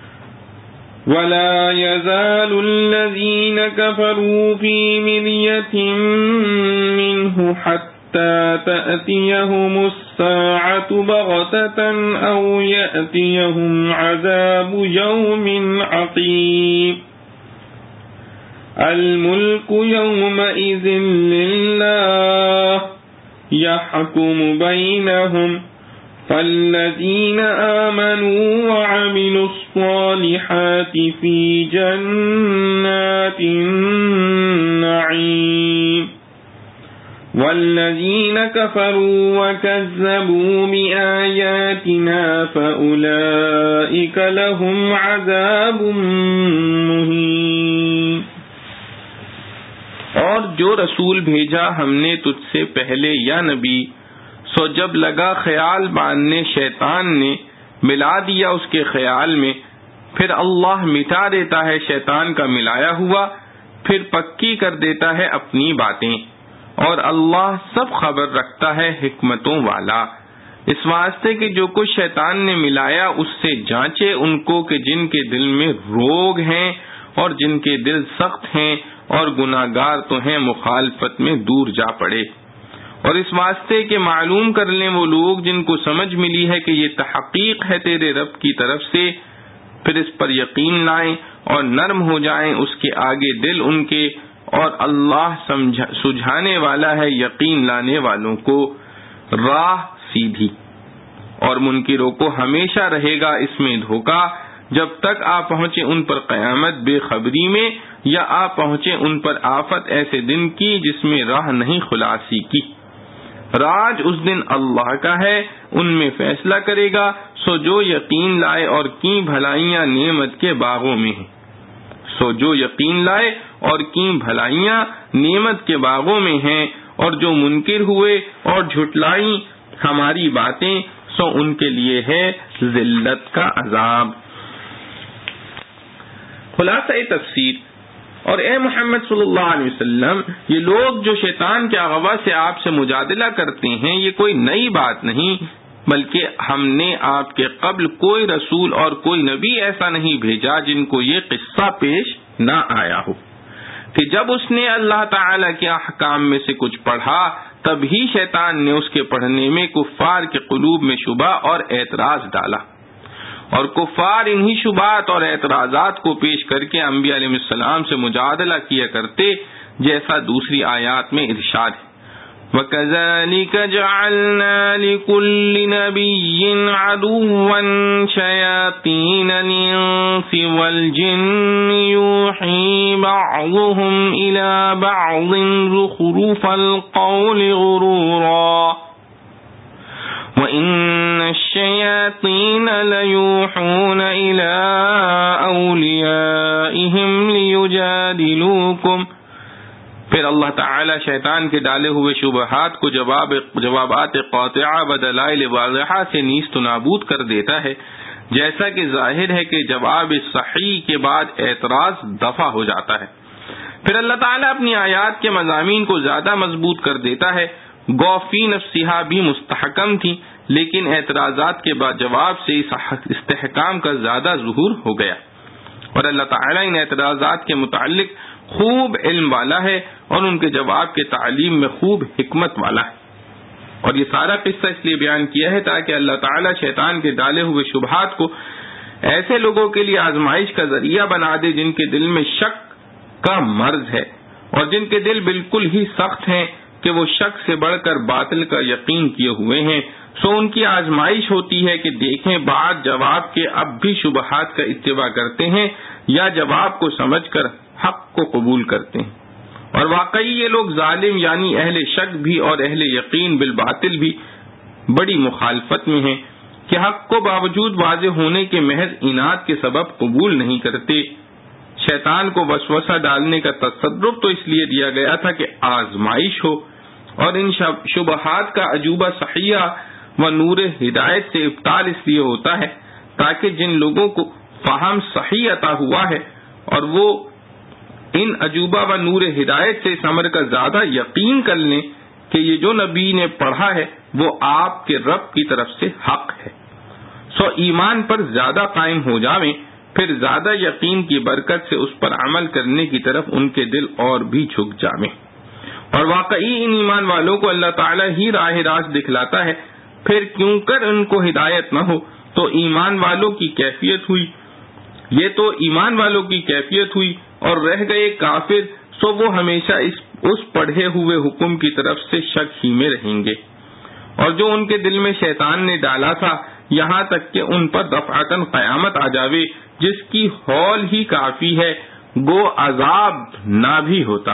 ولا يزال الذين كفروا في مرية منه حتى تأتيهم الساعة بغتة أو يأتيهم عذاب يوم عقيم الملك يومئذ لله يحكم بينهم فالذين آمنوا وعملوا الصالحات في جنات النعيم والذين كفروا وكذبوا بآياتنا فأولئك لهم عذاب مهين۔ اور جو رسول بھیجا ہم نے تجھ سے پہلے یا نبی، سو جب لگا خیال باندھنے شیطان نے ملا دیا اس کے خیال میں، پھر اللہ مٹا دیتا ہے شیطان کا ملایا ہوا، پھر پکی کر دیتا ہے اپنی باتیں، اور اللہ سب خبر رکھتا ہے حکمتوں والا۔ اس واسطے کہ جو کچھ شیطان نے ملایا اس سے جانچے ان کو کہ جن کے دل میں روگ ہیں اور جن کے دل سخت ہیں اور گناہگار تو ہیں مخالفت میں دور جا پڑے۔ اور اس واسطے کہ معلوم کر لیں وہ لوگ جن کو سمجھ ملی ہے کہ یہ تحقیق ہے تیرے رب کی طرف سے، پھر اس پر یقین لائیں اور نرم ہو جائیں اس کے آگے دل ان کے، اور اللہ سمجھا سجھانے والا ہے یقین لانے والوں کو راہ سیدھی۔ اور منکروں کو ہمیشہ رہے گا اس میں دھوکہ جب تک آ پہنچے ان پر قیامت بے خبری میں، یا آ پہنچے ان پر آفت ایسے دن کی جس میں راہ نہیں خلاصی کی۔ راج اس دن اللہ کا ہے، ان میں فیصلہ کرے گا، سو جو یقین لائے اور کی بھلائیاں نعمت کے باغوں میں ہیں، سو جو یقین لائے اور کی بھلائیاں نعمت کے باغوں میں ہیں، اور جو منکر ہوئے اور جھٹلائی ہماری باتیں، سو ان کے لیے ہے ذلت کا عذاب۔ خلاصہ تفسیر، اور اے محمد صلی اللہ علیہ وسلم، یہ لوگ جو شیطان کے اغوا سے آپ سے مجادلہ کرتے ہیں یہ کوئی نئی بات نہیں، بلکہ ہم نے آپ کے قبل کوئی رسول اور کوئی نبی ایسا نہیں بھیجا جن کو یہ قصہ پیش نہ آیا ہو کہ جب اس نے اللہ تعالی کے احکام میں سے کچھ پڑھا تب ہی شیطان نے اس کے پڑھنے میں کفار کے قلوب میں شبہ اور اعتراض ڈالا، اور کفار انہی شبہات اور اعتراضات کو پیش کر کے انبیاء علیہ السلام سے مجادلہ کیا کرتے، جیسا دوسری آیات میں ارشاد ہے، وَكَذَلِكَ جَعَلْنَا لِكُلِّ نَبِيٍّ عَدُوًّا شَيَاطِينَ الْإِنسِ وَالْجِنِّ يُوحِي بَعْضُهُمْ إِلَى بَعْضٍ زُخْرُفَ الْقَوْلِ غُرُورًا وَإِنَّ الشَّيَاطِينَ لَيُوحُونَ إِلَىٰ أَوْلِيَائِهِمْ لِيُجَادِلُوكُمْ۔ پھر اللہ تعالی شیطان کے ڈالے ہوئے شبہات کو جواب جوابات قاطعہ بدلائل واضحہ سے نیست و نابود کر دیتا ہے، جیسا کہ ظاہر ہے کہ جواب صحیح کے بعد اعتراض دفع ہو جاتا ہے۔ پھر اللہ تعالیٰ اپنی آیات کے مضامین کو زیادہ مضبوط کر دیتا ہے، گو فی نفسہا بھی مستحکم تھی، لیکن اعتراضات کے بعد جواب سے اس استحکام کا زیادہ ظہور ہو گیا، اور اللہ تعالیٰ ان اعتراضات کے متعلق خوب علم والا ہے اور ان کے جواب کے تعلیم میں خوب حکمت والا ہے۔ اور یہ سارا قصہ اس لیے بیان کیا ہے تاکہ اللہ تعالیٰ شیطان کے ڈالے ہوئے شبہات کو ایسے لوگوں کے لیے آزمائش کا ذریعہ بنا دے جن کے دل میں شک کا مرض ہے، اور جن کے دل بالکل ہی سخت ہیں کہ وہ شک سے بڑھ کر باطل کا یقین کیے ہوئے ہیں، سو ان کی آزمائش ہوتی ہے کہ دیکھیں بعد جواب کے اب بھی شبہات کا اتباع کرتے ہیں یا جواب کو سمجھ کر حق کو قبول کرتے ہیں۔ اور واقعی یہ لوگ ظالم یعنی اہل شک بھی اور اہل یقین بالباطل بھی بڑی مخالفت میں ہیں کہ حق کو باوجود واضح ہونے کے محض عناد کے سبب قبول نہیں کرتے۔ شیطان کو وسوسہ ڈالنے کا تصرف تو اس لیے دیا گیا تھا کہ آزمائش ہو، اور ان شبہات کا عجوبہ صحیحہ و نور ہدایت سے ابطال اس لیے ہوتا ہے تاکہ جن لوگوں کو فہم صحیح عطا ہوا ہے اور وہ ان عجوبہ و نور ہدایت سے اس امر کا زیادہ یقین کر لیں کہ یہ جو نبی نے پڑھا ہے وہ آپ کے رب کی طرف سے حق ہے، سو ایمان پر زیادہ قائم ہو جاویں، پھر زیادہ یقین کی برکت سے اس پر عمل کرنے کی طرف ان کے دل اور بھی جھک جاویں۔ اور واقعی ان ایمان والوں کو اللہ تعالیٰ ہی راہ راست دکھلاتا ہے، پھر کیوں کر ان کو ہدایت نہ ہو، تو ایمان والوں کی کیفیت ہوئی یہ تو ایمان والوں کی کیفیت ہوئی اور رہ گئے کافر، سو وہ ہمیشہ اس اس پڑھے ہوئے حکم کی طرف سے شک ہی میں رہیں گے، اور جو ان کے دل میں شیطان نے ڈالا تھا یہاں تک کہ ان پر دفعتاً قیامت آ جاوے جس کی ہول ہی کافی ہے، گو عذاب نہ بھی ہوتا،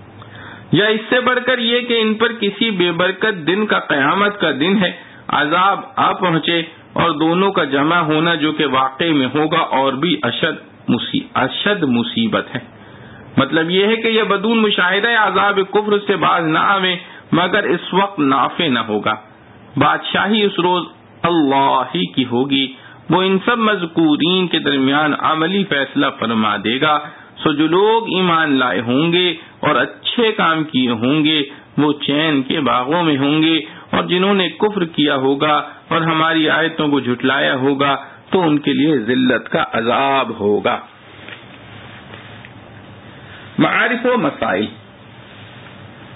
یا اس سے بڑھ کر یہ کہ ان پر کسی بے برکت دن کا قیامت کا دن ہے عذاب آ پہنچے، اور دونوں کا جمع ہونا جو کہ واقع میں ہوگا اور بھی اشد اشد مصیبت ہے۔ مطلب یہ ہے کہ یہ بدون مشاہدہ عذاب کفر سے باز نہ آویں مگر اس وقت نافع نہ ہوگا۔ بادشاہی اس روز اللہ ہی کی ہوگی، وہ ان سب مذکورین کے درمیان عملی فیصلہ فرما دے گا، سو جو لوگ ایمان لائے ہوں گے اور اچھے کام کیے ہوں گے وہ چین کے باغوں میں ہوں گے، اور جنہوں نے کفر کیا ہوگا اور ہماری آیتوں کو جھٹلایا ہوگا تو ان کے لیے ذلت کا عذاب ہوگا۔ معارف و مسائل۔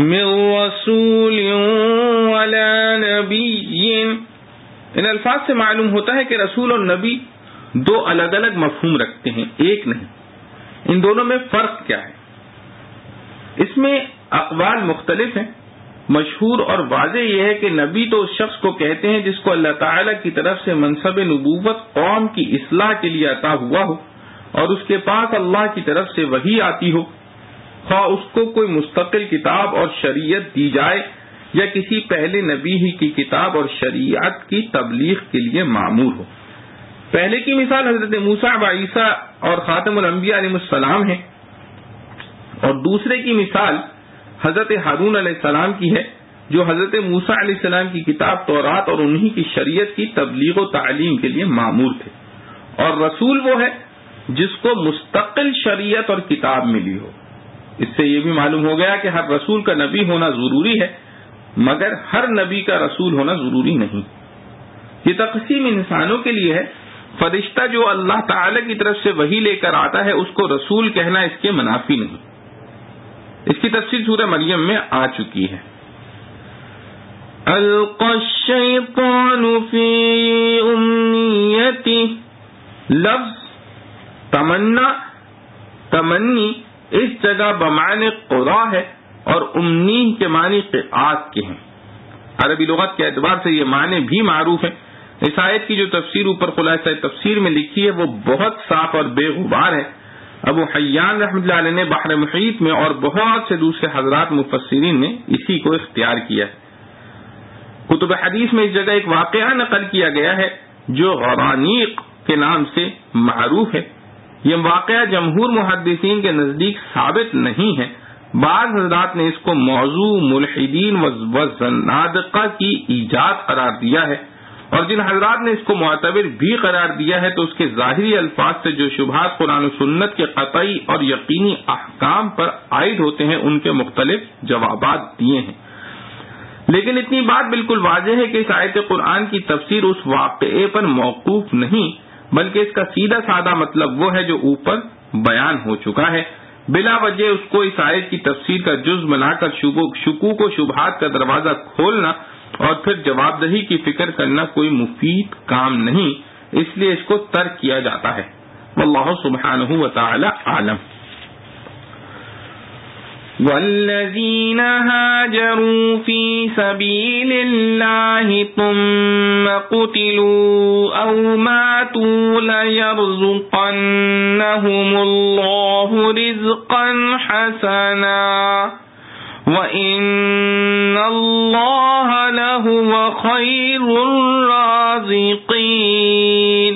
من رسول ولا نبی. ان الفاظ سے معلوم ہوتا ہے کہ رسول اور نبی دو الگ الگ مفہوم رکھتے ہیں، ایک نہیں. ان دونوں میں فرق کیا ہے؟ اس میں اقوال مختلف ہیں. مشہور اور واضح یہ ہے کہ نبی تو اس شخص کو کہتے ہیں جس کو اللہ تعالی کی طرف سے منصب نبوت قوم کی اصلاح کے لیے عطا ہوا ہو اور اس کے پاس اللہ کی طرف سے وحی آتی ہو، خواہ اس کو کوئی مستقل کتاب اور شریعت دی جائے یا کسی پہلے نبی ہی کی کتاب اور شریعت کی تبلیغ کے لیے مامور ہو. پہلے کی مثال حضرت موسیٰ و عیسیٰ اور خاتم الانبیاء علیہ السلام ہے، اور دوسرے کی مثال حضرت ہارون علیہ السلام کی ہے جو حضرت موسیٰ علیہ السلام کی کتاب تورات اور انہی کی شریعت کی تبلیغ و تعلیم کے لیے مامور تھے. اور رسول وہ ہے جس کو مستقل شریعت اور کتاب ملی ہو. اس سے یہ بھی معلوم ہو گیا کہ ہر رسول کا نبی ہونا ضروری ہے، مگر ہر نبی کا رسول ہونا ضروری نہیں. یہ تقسیم انسانوں کے لیے ہے. فرشتہ جو اللہ تعالی کی طرف سے وحی لے کر آتا ہے اس کو رسول کہنا اس کے منافی نہیں. اس کی تفصیل سورہ مریم میں آ چکی ہے. القى الشیطان فی امنیتی، لفظ تمنا تمنی اس جگہ بمعنی قرا ہے اور امنی کے معنی قرآت کے ہیں. عربی لغت کے اعتبار سے یہ معنی بھی معروف ہے. اس آیت کی جو تفسیر اوپر خلاصہ تفسیر میں لکھی ہے وہ بہت صاف اور بے غبار ہے. ابو حیان رحمۃ اللہ علیہ نے بحر محیط میں اور بہت سے دوسرے حضرات مفسرین نے اسی کو اختیار کیا ہے. کتب حدیث میں اس جگہ ایک واقعہ نقل کیا گیا ہے جو غرانیق کے نام سے معروف ہے. یہ واقعہ جمہور محدثین کے نزدیک ثابت نہیں ہے. بعض حضرات نے اس کو موضوع ملحدین و زنادقہ کی ایجاد قرار دیا ہے، اور جن حضرات نے اس کو معتبر بھی قرار دیا ہے تو اس کے ظاہری الفاظ سے جو شبہات قرآن و سنت کے قطعی اور یقینی احکام پر عائد ہوتے ہیں ان کے مختلف جوابات دیے ہیں. لیکن اتنی بات بالکل واضح ہے کہ اس آیت قرآن کی تفسیر اس واقعے پر موقوف نہیں، بلکہ اس کا سیدھا سادہ مطلب وہ ہے جو اوپر بیان ہو چکا ہے. بلا وجہ اس کو اس آیت کی تفسیر کا جز بنا کر شکوک و شبہات کا دروازہ کھولنا اور پھر جواب دہی کی فکر کرنا کوئی مفید کام نہیں، اس لیے اس کو ترک کیا جاتا ہے. واللہ سبحانہ وتعالی عالم. والذین هاجروا فی سبیل اللہ ثم قتلوا او ماتوا لیرزقنہم اللہ رزقا حسنا وَإِنَّ اللَّهَ لَهُوَ خَيْرُ الرَّازِقِينَ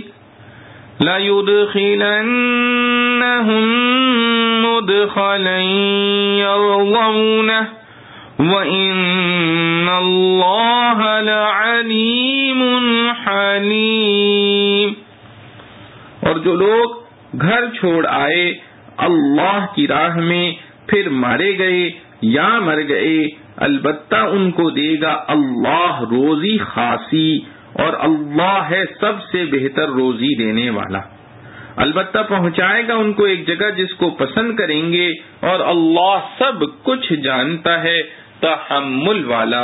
لَيُدْخِلَنَّهُم مُّدْخَلًا يَرْضَوْنَهُ وَإِنَّ اللَّهَ لَعَلِيمٌ حَلِيمٌ. اور جو لوگ گھر چھوڑ آئے اللہ کی راہ میں پھر مارے گئے یا مر گئے، البتہ ان کو دے گا اللہ روزی خاصی، اور اللہ ہے سب سے بہتر روزی دینے والا. البتہ پہنچائے گا ان کو ایک جگہ جس کو پسند کریں گے، اور اللہ سب کچھ جانتا ہے، تحمل والا.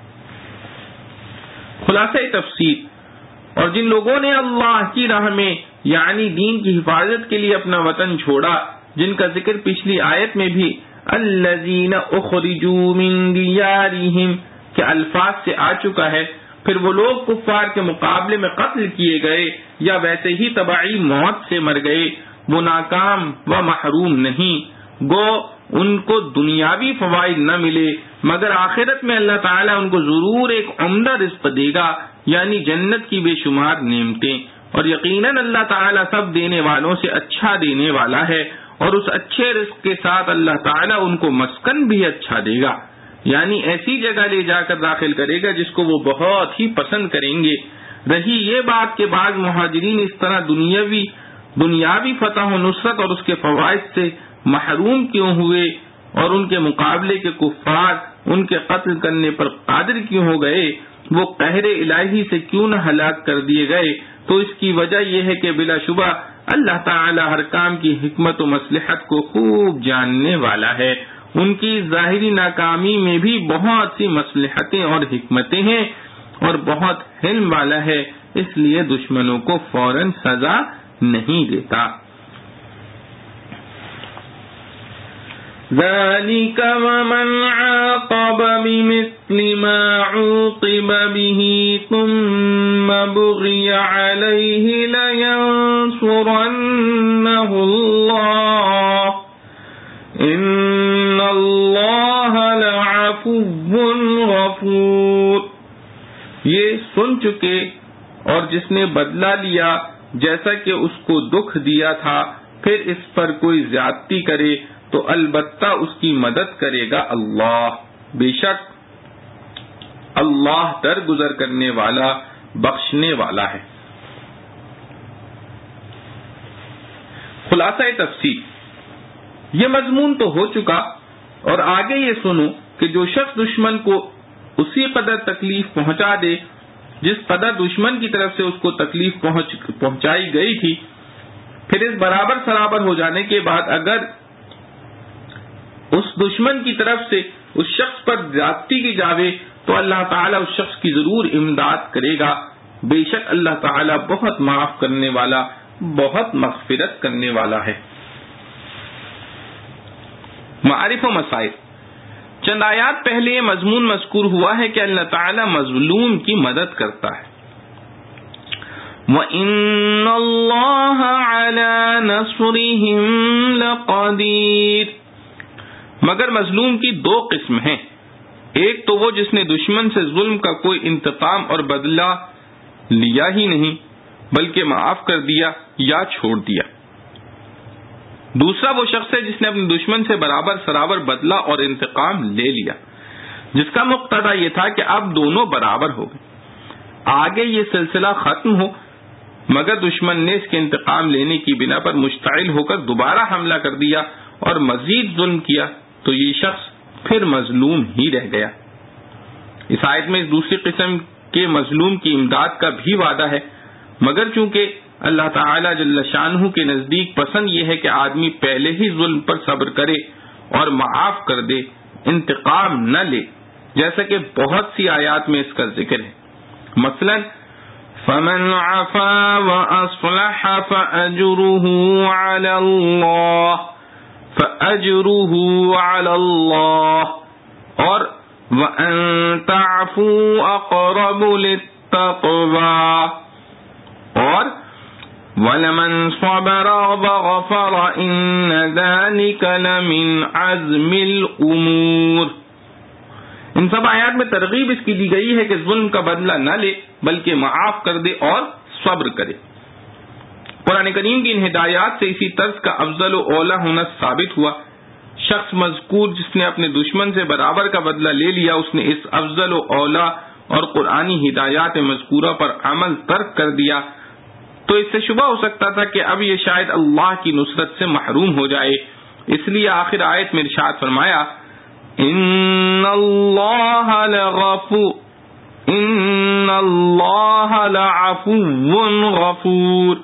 خلاصہ تفسیر، اور جن لوگوں نے اللہ کی راہ میں یعنی دین کی حفاظت کے لیے اپنا وطن چھوڑا، جن کا ذکر پچھلی آیت میں بھی الذین اخرجوا من دیارہم کے الفاظ سے آ چکا ہے، پھر وہ لوگ کفار کے مقابلے میں قتل کیے گئے یا ویسے ہی طبعی موت سے مر گئے، وہ ناکام و محروم نہیں. گو ان کو دنیاوی فوائد نہ ملے مگر آخرت میں اللہ تعالیٰ ان کو ضرور ایک عمدہ رزق دے گا، یعنی جنت کی بے شمار نعمتیں. اور یقیناً اللہ تعالیٰ سب دینے والوں سے اچھا دینے والا ہے، اور اس اچھے رزق کے ساتھ اللہ تعالیٰ ان کو مسکن بھی اچھا دے گا، یعنی ایسی جگہ لے جا کر داخل کرے گا جس کو وہ بہت ہی پسند کریں گے. رہی یہ بات کہ بعض مہاجرین اس طرح دنیاوی دنیاوی فتح و نصرت اور اس کے فوائد سے محروم کیوں ہوئے، اور ان کے مقابلے کے کفار ان کے قتل کرنے پر قادر کیوں ہو گئے، وہ قہر الہی سے کیوں نہ ہلاک کر دیے گئے، تو اس کی وجہ یہ ہے کہ بلا شبہ اللہ تعالی ہر کام کی حکمت و مصلحت کو خوب جاننے والا ہے. ان کی ظاہری ناکامی میں بھی بہت سی مصلحتیں اور حکمتیں ہیں اور بہت حلم والا ہے، اس لیے دشمنوں کو فوراً سزا نہیں دیتا۔ ذَلِكَ وَمَنْ عَاقَبَ بِمِثْلِ مَا عُوقِبَ بِهِ ثُمَّ بُغِيَ عَلَيْهِ لَيَنصُرَنَّهُ اللَّهُ إِنَّ اللَّهَ لَعَفُوٌّ غَفُورٌ۔ یہ سن چکے اور جس نے بدلہ لیا جیسا کہ اس کو دکھ دیا تھا پھر اس پر کوئی زیادتی کرے تو البتہ اس کی مدد کرے گا اللہ، بے شک اللہ درگزر کرنے والا بخشنے والا ہے۔ خلاصہ تفصیل، یہ مضمون تو ہو چکا اور آگے یہ سنو کہ جو شخص دشمن کو اسی قدر تکلیف پہنچا دے جس قدر دشمن کی طرف سے اس کو تکلیف پہنچ پہنچائی گئی تھی، پھر اس برابر سرابر ہو جانے کے بعد اگر اس دشمن کی طرف سے اس شخص پر زیادتی کی جاوے تو اللہ تعالیٰ اس شخص کی ضرور امداد کرے گا، بے شک اللہ تعالیٰ بہت معاف کرنے والا بہت مغفرت کرنے والا ہے۔ معارف و مسائل، چند آیات پہلے یہ مضمون مذکور ہوا ہے کہ اللہ تعالیٰ مظلوم کی مدد کرتا ہے۔ وَإِنَّ اللَّهَ عَلَى نَصْرِهِمْ لَقَدِيرٌ، مگر مظلوم کی دو قسم ہیں، ایک تو وہ جس نے دشمن سے ظلم کا کوئی انتقام اور بدلہ لیا ہی نہیں بلکہ معاف کر دیا یا چھوڑ دیا، دوسرا وہ شخص ہے جس نے اپنے دشمن سے برابر سرابر بدلہ اور انتقام لے لیا، جس کا مقتضا یہ تھا کہ اب دونوں برابر ہو گئے، آگے یہ سلسلہ ختم ہو مگر دشمن نے اس کے انتقام لینے کی بنا پر مشتعل ہو کر دوبارہ حملہ کر دیا اور مزید ظلم کیا تو یہ شخص پھر مظلوم ہی رہ گیا۔ اس آیت میں اس دوسری قسم کے مظلوم کی امداد کا بھی وعدہ ہے، مگر چونکہ اللہ تعالی جل شانہ کے نزدیک پسند یہ ہے کہ آدمی پہلے ہی ظلم پر صبر کرے اور معاف کر دے، انتقام نہ لے، جیسا کہ بہت سی آیات میں اس کا ذکر ہے۔ مثلا فَمَنْ عَفَا وَأَصْلَحَ فَأَجْرُهُ عَلَى اللَّهِ فَأَجْرُهُ عَلَى اللَّهِ اور وَأَن تَعْفُوا أَقْرَبُ لِلتَّقْوَى اور وَلَمَنْ صَبَرَ وَغَفَرَ إِنَّ ذَلِكَ لَمِنْ عَزْمِ الْأُمُورِ۔ ان سب آیات میں ترغیب اس کی دی گئی ہے کہ ظلم کا بدلہ نہ لے بلکہ معاف کر دے اور صبر کرے۔ قرآن کریم کی ان ہدایات سے اسی طرز کا افضل و اولا ہونا ثابت ہوا۔ شخص مذکور جس نے اپنے دشمن سے برابر کا بدلہ لے لیا اس نے اس افضل و اولا اور قرآنی ہدایات مذکورہ پر عمل ترک کر دیا تو اس سے شبہ ہو سکتا تھا کہ اب یہ شاید اللہ کی نصرت سے محروم ہو جائے، اس لیے آخر آیت میں ارشاد فرمایا ان اللہ لغفور ان اللہ لعفو غفور،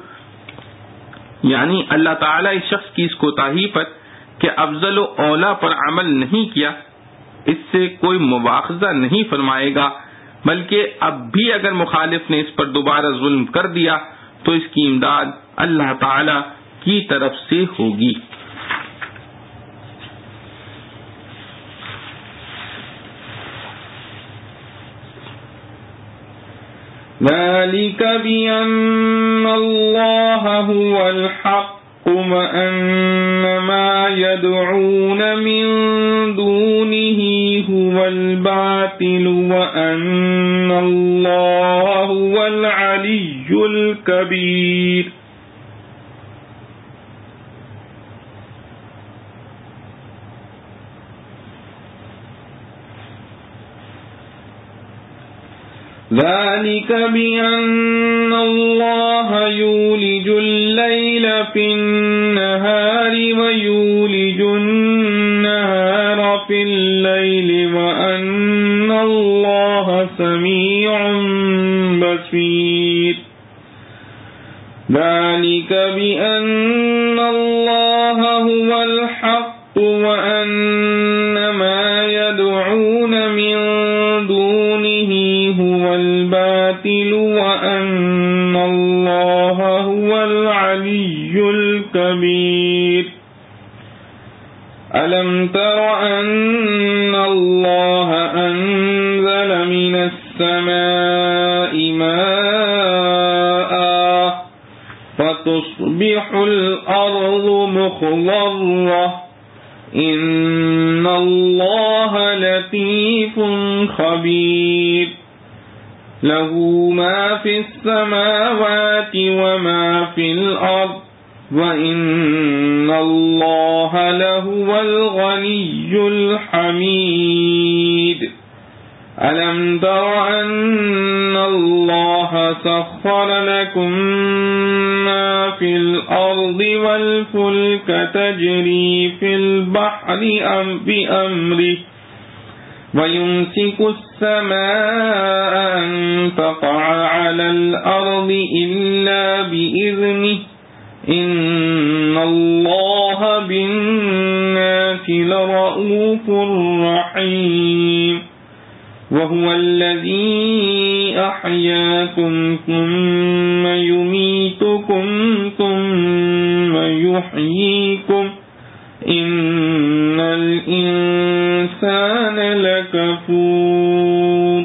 یعنی اللہ تعالیٰ اس شخص کی اس کوتاہی پر کہ افضل و اولا پر عمل نہیں کیا اس سے کوئی مواخذہ نہیں فرمائے گا، بلکہ اب بھی اگر مخالف نے اس پر دوبارہ ظلم کر دیا تو اس کی امداد اللہ تعالی کی طرف سے ہوگی۔ ذَلِكَ بِأَنَّ اللَّهَ هُوَ الْحَقُّ وَأَنَّ مَا يَدْعُونَ مِن دُونِهِ هُوَ الْبَاطِلُ وَأَنَّ اللَّهَ هُوَ الْعَلِيُّ الْكَبِيرُ۔ ذَلِكَ بِأَنَّ اللَّهَ يُولِجُ اللَّيْلَ فِي النَّهَارِ وَيُولِجُ النَّهَارَ فِي اللَّيْلِ وَأَنَّ اللَّهَ سَمِيعٌ بَصِيرٌ۔ ذَلِكَ بِأَنَّ اللَّهَ هُوَ الْحَقُّ وَأَنَّ خبير ألم تر أن الله أنزل من السماء ماء فتصبح الأرض مخضرة إن الله لطيف خبير له ما في السماوات وما في الأرض وَإِنَّ اللَّهَ لَهُوَ الْغَنِيُّ الْحَمِيدُ أَلَمْ تَرَ أَنَّ اللَّهَ سَخَّرَ لَكُم مَّا فِي الْأَرْضِ وَالْفُلْكَ تَجْرِي فِي الْبَحْرِ بِأَمْرِهِ وَيُمْسِكُ السَّمَاءَ أَن تَقَعَ عَلَى الْأَرْضِ إِلَّا بِإِذْنِهِ إِنَّ اللَّهَ بِالنَّاسِ لَرَءُوفٌ رَحِيمٌ وَهُوَ الَّذِي أَحْيَاكُمْ ثُمَّ يُمِيتُكُمْ ثُمَّ يُحْيِيكُمْ إِنَّ الْإِنسَانَ لَكَفُورٌ.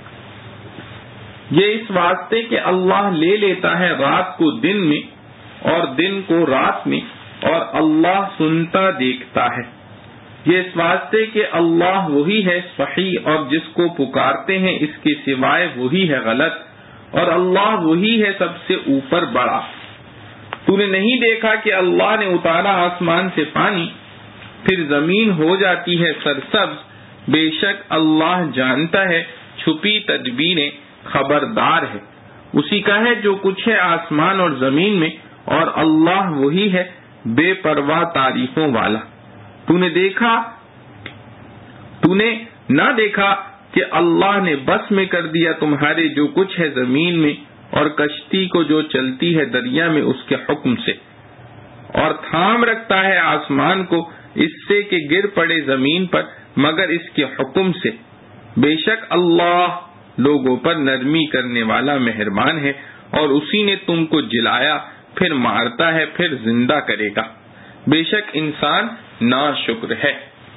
یہ اس واسطے کہ اللہ لے لیتا ہے رات کو دن میں اور دن کو رات میں، اور اللہ سنتا دیکھتا ہے. یہ اس واسطے کہ اللہ وہی ہے صحیح، اور جس کو پکارتے ہیں اس کے سوائے وہی ہے غلط، اور اللہ وہی ہے سب سے اوپر بڑا. تو نے نہیں دیکھا کہ اللہ نے اتارا آسمان سے پانی، پھر زمین ہو جاتی ہے سرسبز؟ بے شک اللہ جانتا ہے چھپی تدبیریں، خبردار ہے. اسی کا ہے جو کچھ ہے آسمان اور زمین میں، اور اللہ وہی ہے بے پرواہ تعریفوں والا. تو نے دیکھا تو نے نہ دیکھا کہ اللہ نے بس میں کر دیا تمہارے جو کچھ ہے زمین میں، اور کشتی کو جو چلتی ہے دریا میں اس کے حکم سے، اور تھام رکھتا ہے آسمان کو اس سے کہ گر پڑے زمین پر مگر اس کے حکم سے. بے شک اللہ لوگوں پر نرمی کرنے والا مہربان ہے، اور اسی نے تم کو جلایا، پھر مارتا ہے، پھر زندہ کرے گا. بے شک انسان ناشکر ہے.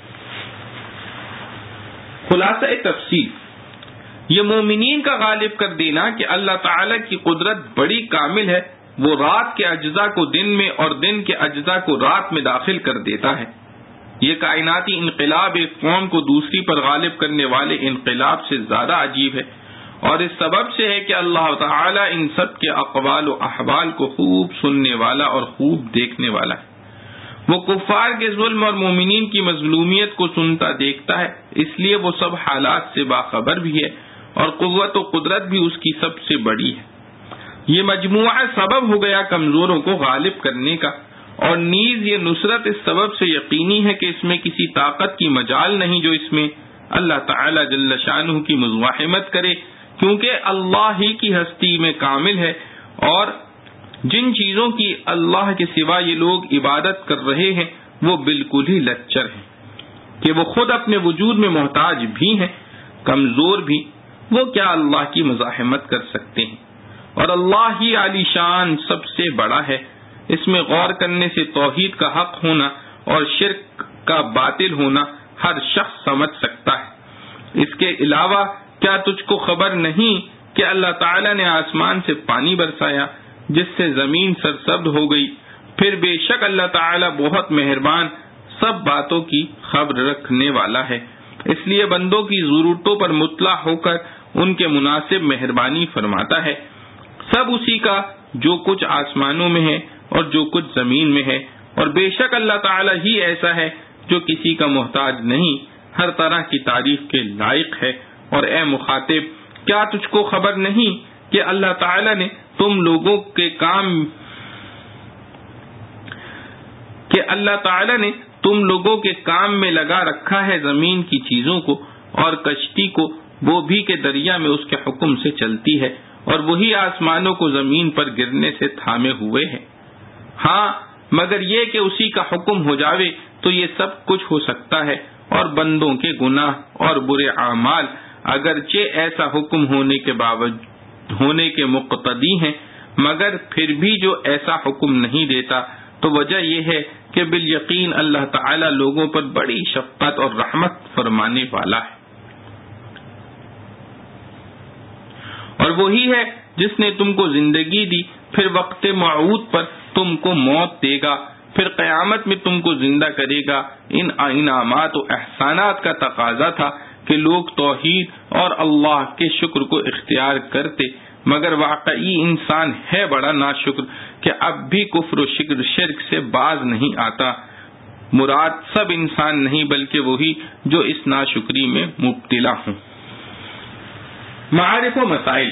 خلاصہ تفصیل، یہ مومنین کا غالب کر دینا کہ اللہ تعالی کی قدرت بڑی کامل ہے. وہ رات کے اجزاء کو دن میں اور دن کے اجزاء کو رات میں داخل کر دیتا ہے. یہ کائناتی انقلاب ایک قوم کو دوسری پر غالب کرنے والے انقلاب سے زیادہ عجیب ہے، اور اس سبب سے ہے کہ اللہ تعالیٰ ان سب کے اقوال و احوال کو خوب سننے والا اور خوب دیکھنے والا ہے. وہ کفار کے ظلم اور مومنین کی مظلومیت کو سنتا دیکھتا ہے، اس لیے وہ سب حالات سے باخبر بھی ہے، اور قوت و قدرت بھی اس کی سب سے بڑی ہے. یہ مجموعہ سبب ہو گیا کمزوروں کو غالب کرنے کا، اور نیز یہ نصرت اس سبب سے یقینی ہے کہ اس میں کسی طاقت کی مجال نہیں جو اس میں اللہ تعالیٰ جل شانہ کی مزاحمت کرے، کیونکہ اللہ ہی کی ہستی میں کامل ہے، اور جن چیزوں کی اللہ کے سوا یہ لوگ عبادت کر رہے ہیں وہ بالکل ہی لچر ہیں کہ وہ خود اپنے وجود میں محتاج بھی ہیں، کمزور بھی. وہ کیا اللہ کی مزاحمت کر سکتے ہیں؟ اور اللہ ہی عالی شان سب سے بڑا ہے. اس میں غور کرنے سے توحید کا حق ہونا اور شرک کا باطل ہونا ہر شخص سمجھ سکتا ہے. اس کے علاوہ کیا تجھ کو خبر نہیں کہ اللہ تعالیٰ نے آسمان سے پانی برسایا جس سے زمین سرسبز ہو گئی؟ پھر بے شک اللہ تعالیٰ بہت مہربان، سب باتوں کی خبر رکھنے والا ہے. اس لیے بندوں کی ضرورتوں پر مطلع ہو کر ان کے مناسب مہربانی فرماتا ہے. سب اسی کا جو کچھ آسمانوں میں ہے اور جو کچھ زمین میں ہے، اور بے شک اللہ تعالیٰ ہی ایسا ہے جو کسی کا محتاج نہیں، ہر طرح کی تعریف کے لائق ہے. اور اے مخاطب، کیا تجھ کو خبر نہیں کہ اللہ تعالیٰ نے تم لوگوں کے کام کہ اللہ تعالیٰ نے تم لوگوں کے کام میں لگا رکھا ہے زمین کی چیزوں کو اور کشتی کو، وہ بھی کہ دریا میں اس کے حکم سے چلتی ہے، اور وہی آسمانوں کو زمین پر گرنے سے تھامے ہوئے ہے. ہاں مگر یہ کہ اسی کا حکم ہو جاوے تو یہ سب کچھ ہو سکتا ہے، اور بندوں کے گناہ اور برے اعمال اگرچہ ایسا حکم ہونے کے باوجود ہونے کے مقتضی ہیں، مگر پھر بھی جو ایسا حکم نہیں دیتا تو وجہ یہ ہے کہ بالیقین اللہ تعالی لوگوں پر بڑی شفقت اور رحمت فرمانے والا ہے، اور وہی ہے جس نے تم کو زندگی دی، پھر وقت موعود پر تم کو موت دے گا، پھر قیامت میں تم کو زندہ کرے گا۔ ان انعامات و احسانات کا تقاضا تھا کہ لوگ توحید اور اللہ کے شکر کو اختیار کرتے، مگر واقعی انسان ہے بڑا ناشکر کہ اب بھی کفر و شکر شرک سے باز نہیں آتا۔ مراد سب انسان نہیں بلکہ وہی جو اس ناشکری میں مبتلا ہوں۔ معارف و مسائل۔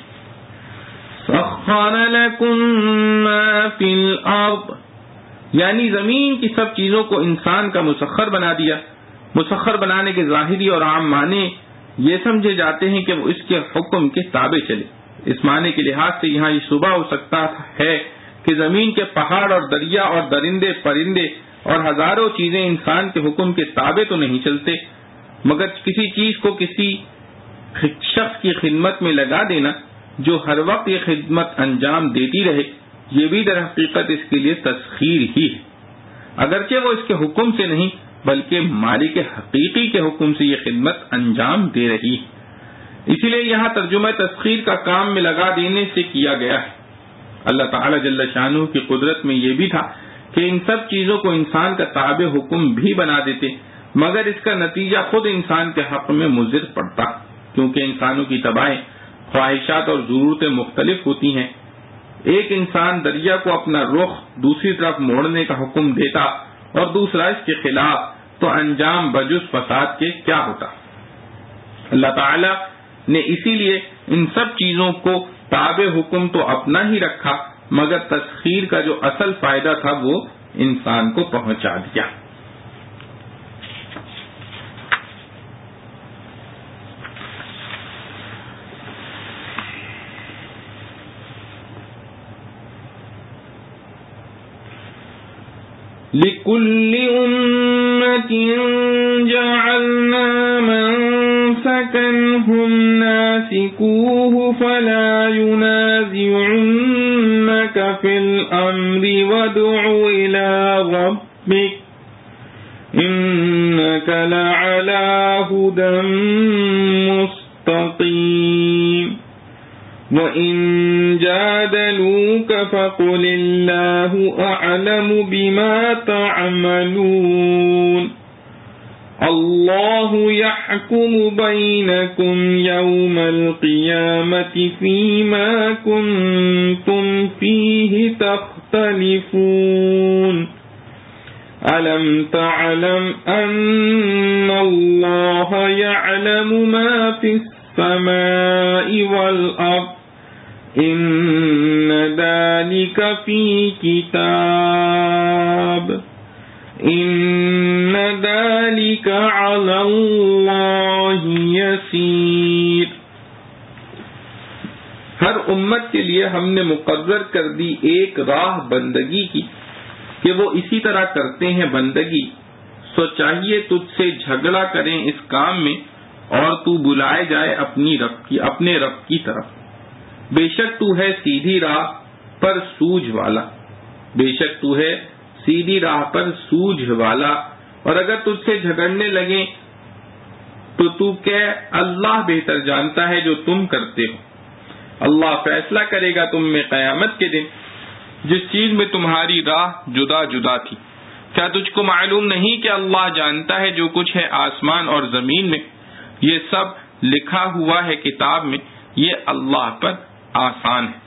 سخر لکم ما فی الارض، یعنی زمین کی سب چیزوں کو انسان کا مسخر بنا دیا۔ مسخر بنانے کے ظاہری اور عام معنی یہ سمجھے جاتے ہیں کہ وہ اس کے حکم کے تابع چلے۔ اس معنی کے لحاظ سے یہاں یہ شبہ ہو سکتا ہے کہ زمین کے پہاڑ اور دریا اور درندے پرندے اور ہزاروں چیزیں انسان کے حکم کے تابع تو نہیں چلتے، مگر کسی چیز کو کسی شخص کی خدمت میں لگا دینا جو ہر وقت یہ خدمت انجام دیتی رہے، یہ بھی در حقیقت اس کے لیے تسخیر ہی ہے، اگرچہ وہ اس کے حکم سے نہیں بلکہ مالک حقیقی کے حکم سے یہ خدمت انجام دے رہی ہے۔ اسی لیے یہاں ترجمہ تسخیر کا کام میں لگا دینے سے کیا گیا ہے۔ اللہ تعالی جل شانہ کی قدرت میں یہ بھی تھا کہ ان سب چیزوں کو انسان کا تابع حکم بھی بنا دیتے، مگر اس کا نتیجہ خود انسان کے حق میں مضر پڑتا، کیونکہ انسانوں کی طبائع، خواہشات اور ضرورتیں مختلف ہوتی ہیں۔ ایک انسان دریا کو اپنا رخ دوسری طرف موڑنے کا حکم دیتا اور دوسرا اس کے خلاف، تو انجام بجز فساد کے کیا ہوتا؟ اللہ تعالی نے اسی لیے ان سب چیزوں کو تابع حکم تو اپنا ہی رکھا، مگر تسخیر کا جو اصل فائدہ تھا وہ انسان کو پہنچا دیا۔ لِكُلِّ أُمَّةٍ جَعَلْنَا مَنسَكًا هُمْ نَاسِكُوهُ فَلَا يُنَازِعُنَّكَ فِي الْأَمْرِ وَادْعُ إِلَى رَبِّكَ إِنَّكَ لَعَلَى هُدًى مُسْتَقِيمٍ وَإِن جَادَلُوكَ فَقُلِ اللَّهُ أَعْلَمُ بِمَا تَعْمَلُونَ اللَّهُ يَحْكُمُ بَيْنَكُمْ يَوْمَ الْقِيَامَةِ فِيمَا كُنتُمْ فِيهِ تَخْتَلِفُونَ أَلَمْ تَعْلَمْ أَنَّ اللَّهَ يَعْلَمُ مَا فِي السَّمَاءِ وَالْأَرْضِ إِنَّ ذَلِكَ فِي كِتَابٍ إِنَّ ذَلِكَ عَلَى اللَّهِ يَسِيرٌ۔ ہر امت کے لیے ہم نے مقرر کر دی ایک راہ بندگی کی کہ وہ اسی طرح کرتے ہیں بندگی، سو چاہیے تجھ سے جھگڑا کریں اس کام میں اور تو بلائے جائے اپنی رب کی اپنے رب کی طرف۔ بے شک تو ہے سیدھی راہ پر سوجھ والا، بے شک تو ہے سیدھی راہ پر سوجھ والا، اور اگر تجھ سے جھگڑنے لگیں تو تو کہہ اللہ بہتر جانتا ہے جو تم کرتے ہو۔ اللہ فیصلہ کرے گا تم میں قیامت کے دن جس چیز میں تمہاری راہ جدا جدا تھی۔ کیا تجھ کو معلوم نہیں کہ اللہ جانتا ہے جو کچھ ہے آسمان اور زمین میں، یہ سب لکھا ہوا ہے کتاب میں، یہ اللہ پر آسان ہے۔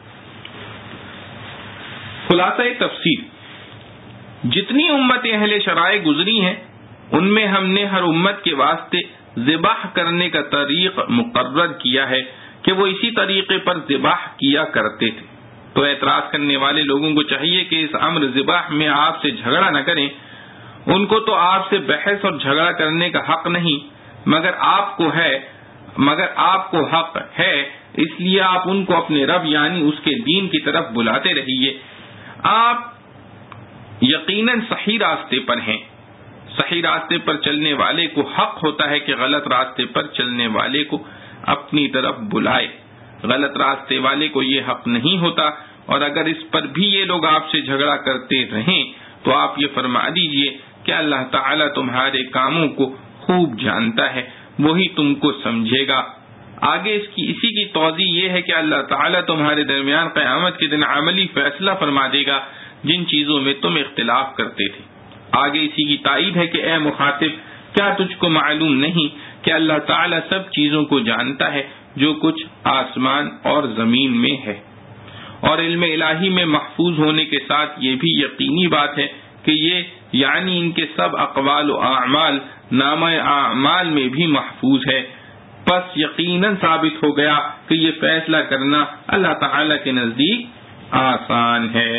خلاصہ تفسیر، جتنی امت اہل شرائع گزری ہیں ان میں ہم نے ہر امت کے واسطے ذبح کرنے کا طریق مقرر کیا ہے کہ وہ اسی طریقے پر ذبح کیا کرتے تھے۔ تو اعتراض کرنے والے لوگوں کو چاہیے کہ اس امر ذبح میں آپ سے جھگڑا نہ کریں، ان کو تو آپ سے بحث اور جھگڑا کرنے کا حق نہیں، مگر آپ کو ہے مگر آپ کو حق ہے، اس لیے آپ ان کو اپنے رب یعنی اس کے دین کی طرف بلاتے رہیے۔ آپ یقیناً صحیح راستے پر ہیں۔ صحیح راستے پر چلنے والے کو حق ہوتا ہے کہ غلط راستے پر چلنے والے کو اپنی طرف بلائے، غلط راستے والے کو یہ حق نہیں ہوتا اور اگر اس پر بھی یہ لوگ آپ سے جھگڑا کرتے رہیں تو آپ یہ فرما دیجئے کہ اللہ تعالیٰ تمہارے کاموں کو خوب جانتا ہے، وہی تم کو سمجھے گا۔ آگے اس کی اسی کی توضیح یہ ہے کہ اللہ تعالیٰ تمہارے درمیان قیامت کے دن عملی فیصلہ فرما دے گا جن چیزوں میں تم اختلاف کرتے تھے۔ آگے اسی کی تائید ہے کہ اے مخاطب، کیا تجھ کو معلوم نہیں کہ اللہ تعالیٰ سب چیزوں کو جانتا ہے جو کچھ آسمان اور زمین میں ہے، اور علم الہی میں محفوظ ہونے کے ساتھ یہ بھی یقینی بات ہے کہ یہ یعنی ان کے سب اقوال و اعمال نامہ اعمال میں بھی محفوظ ہے۔ پس یقیناً ثابت ہو گیا کہ یہ فیصلہ کرنا اللہ تعالیٰ کے نزدیک آسان ہے۔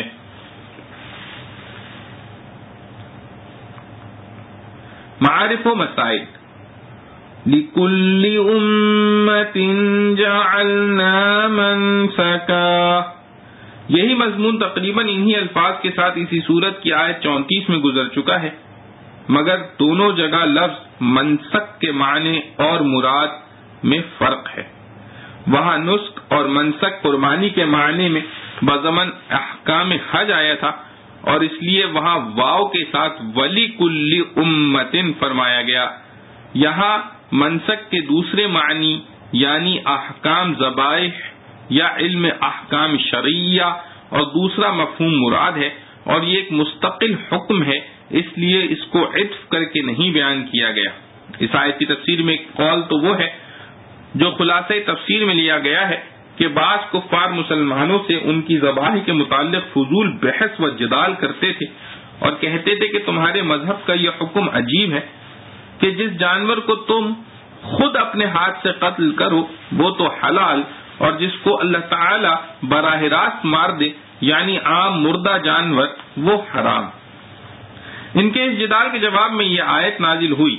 معارف و مسائل۔ لِكُلِّ أُمَّةٍ جَعَلْنَا مَنسَكًا، یہی مضمون تقریباً انہی الفاظ کے ساتھ اسی سورت کی آیت چونتیس میں گزر چکا ہے، مگر دونوں جگہ لفظ منسک کے معنی اور مراد میں فرق ہے۔ وہاں نسک اور منسک قربانی کے معنی میں بضمن احکام حج آیا تھا، اور اس لیے وہاں واو کے ساتھ وَلِكُلِّ أُمَّةٍ فرمایا گیا۔ یہاں منسک کے دوسرے معنی یعنی احکام ذبائح یا علم احکام شرعیہ اور دوسرا مفہوم مراد ہے، اور یہ ایک مستقل حکم ہے، اس لیے اس کو عطف کر کے نہیں بیان کیا گیا۔ اس آیت کی تفسیر میں ایک قول تو وہ ہے جو خلاصہ تفسیر میں لیا گیا ہے کہ بعض کفار مسلمانوں سے ان کی ذبائح کے متعلق فضول بحث و جدال کرتے تھے اور کہتے تھے کہ تمہارے مذہب کا یہ حکم عجیب ہے کہ جس جانور کو تم خود اپنے ہاتھ سے قتل کرو وہ تو حلال، اور جس کو اللہ تعالی براہ راست مار دے یعنی عام مردہ جانور وہ حرام۔ ان کے اس جدال کے جواب میں یہ آیت نازل ہوئی۔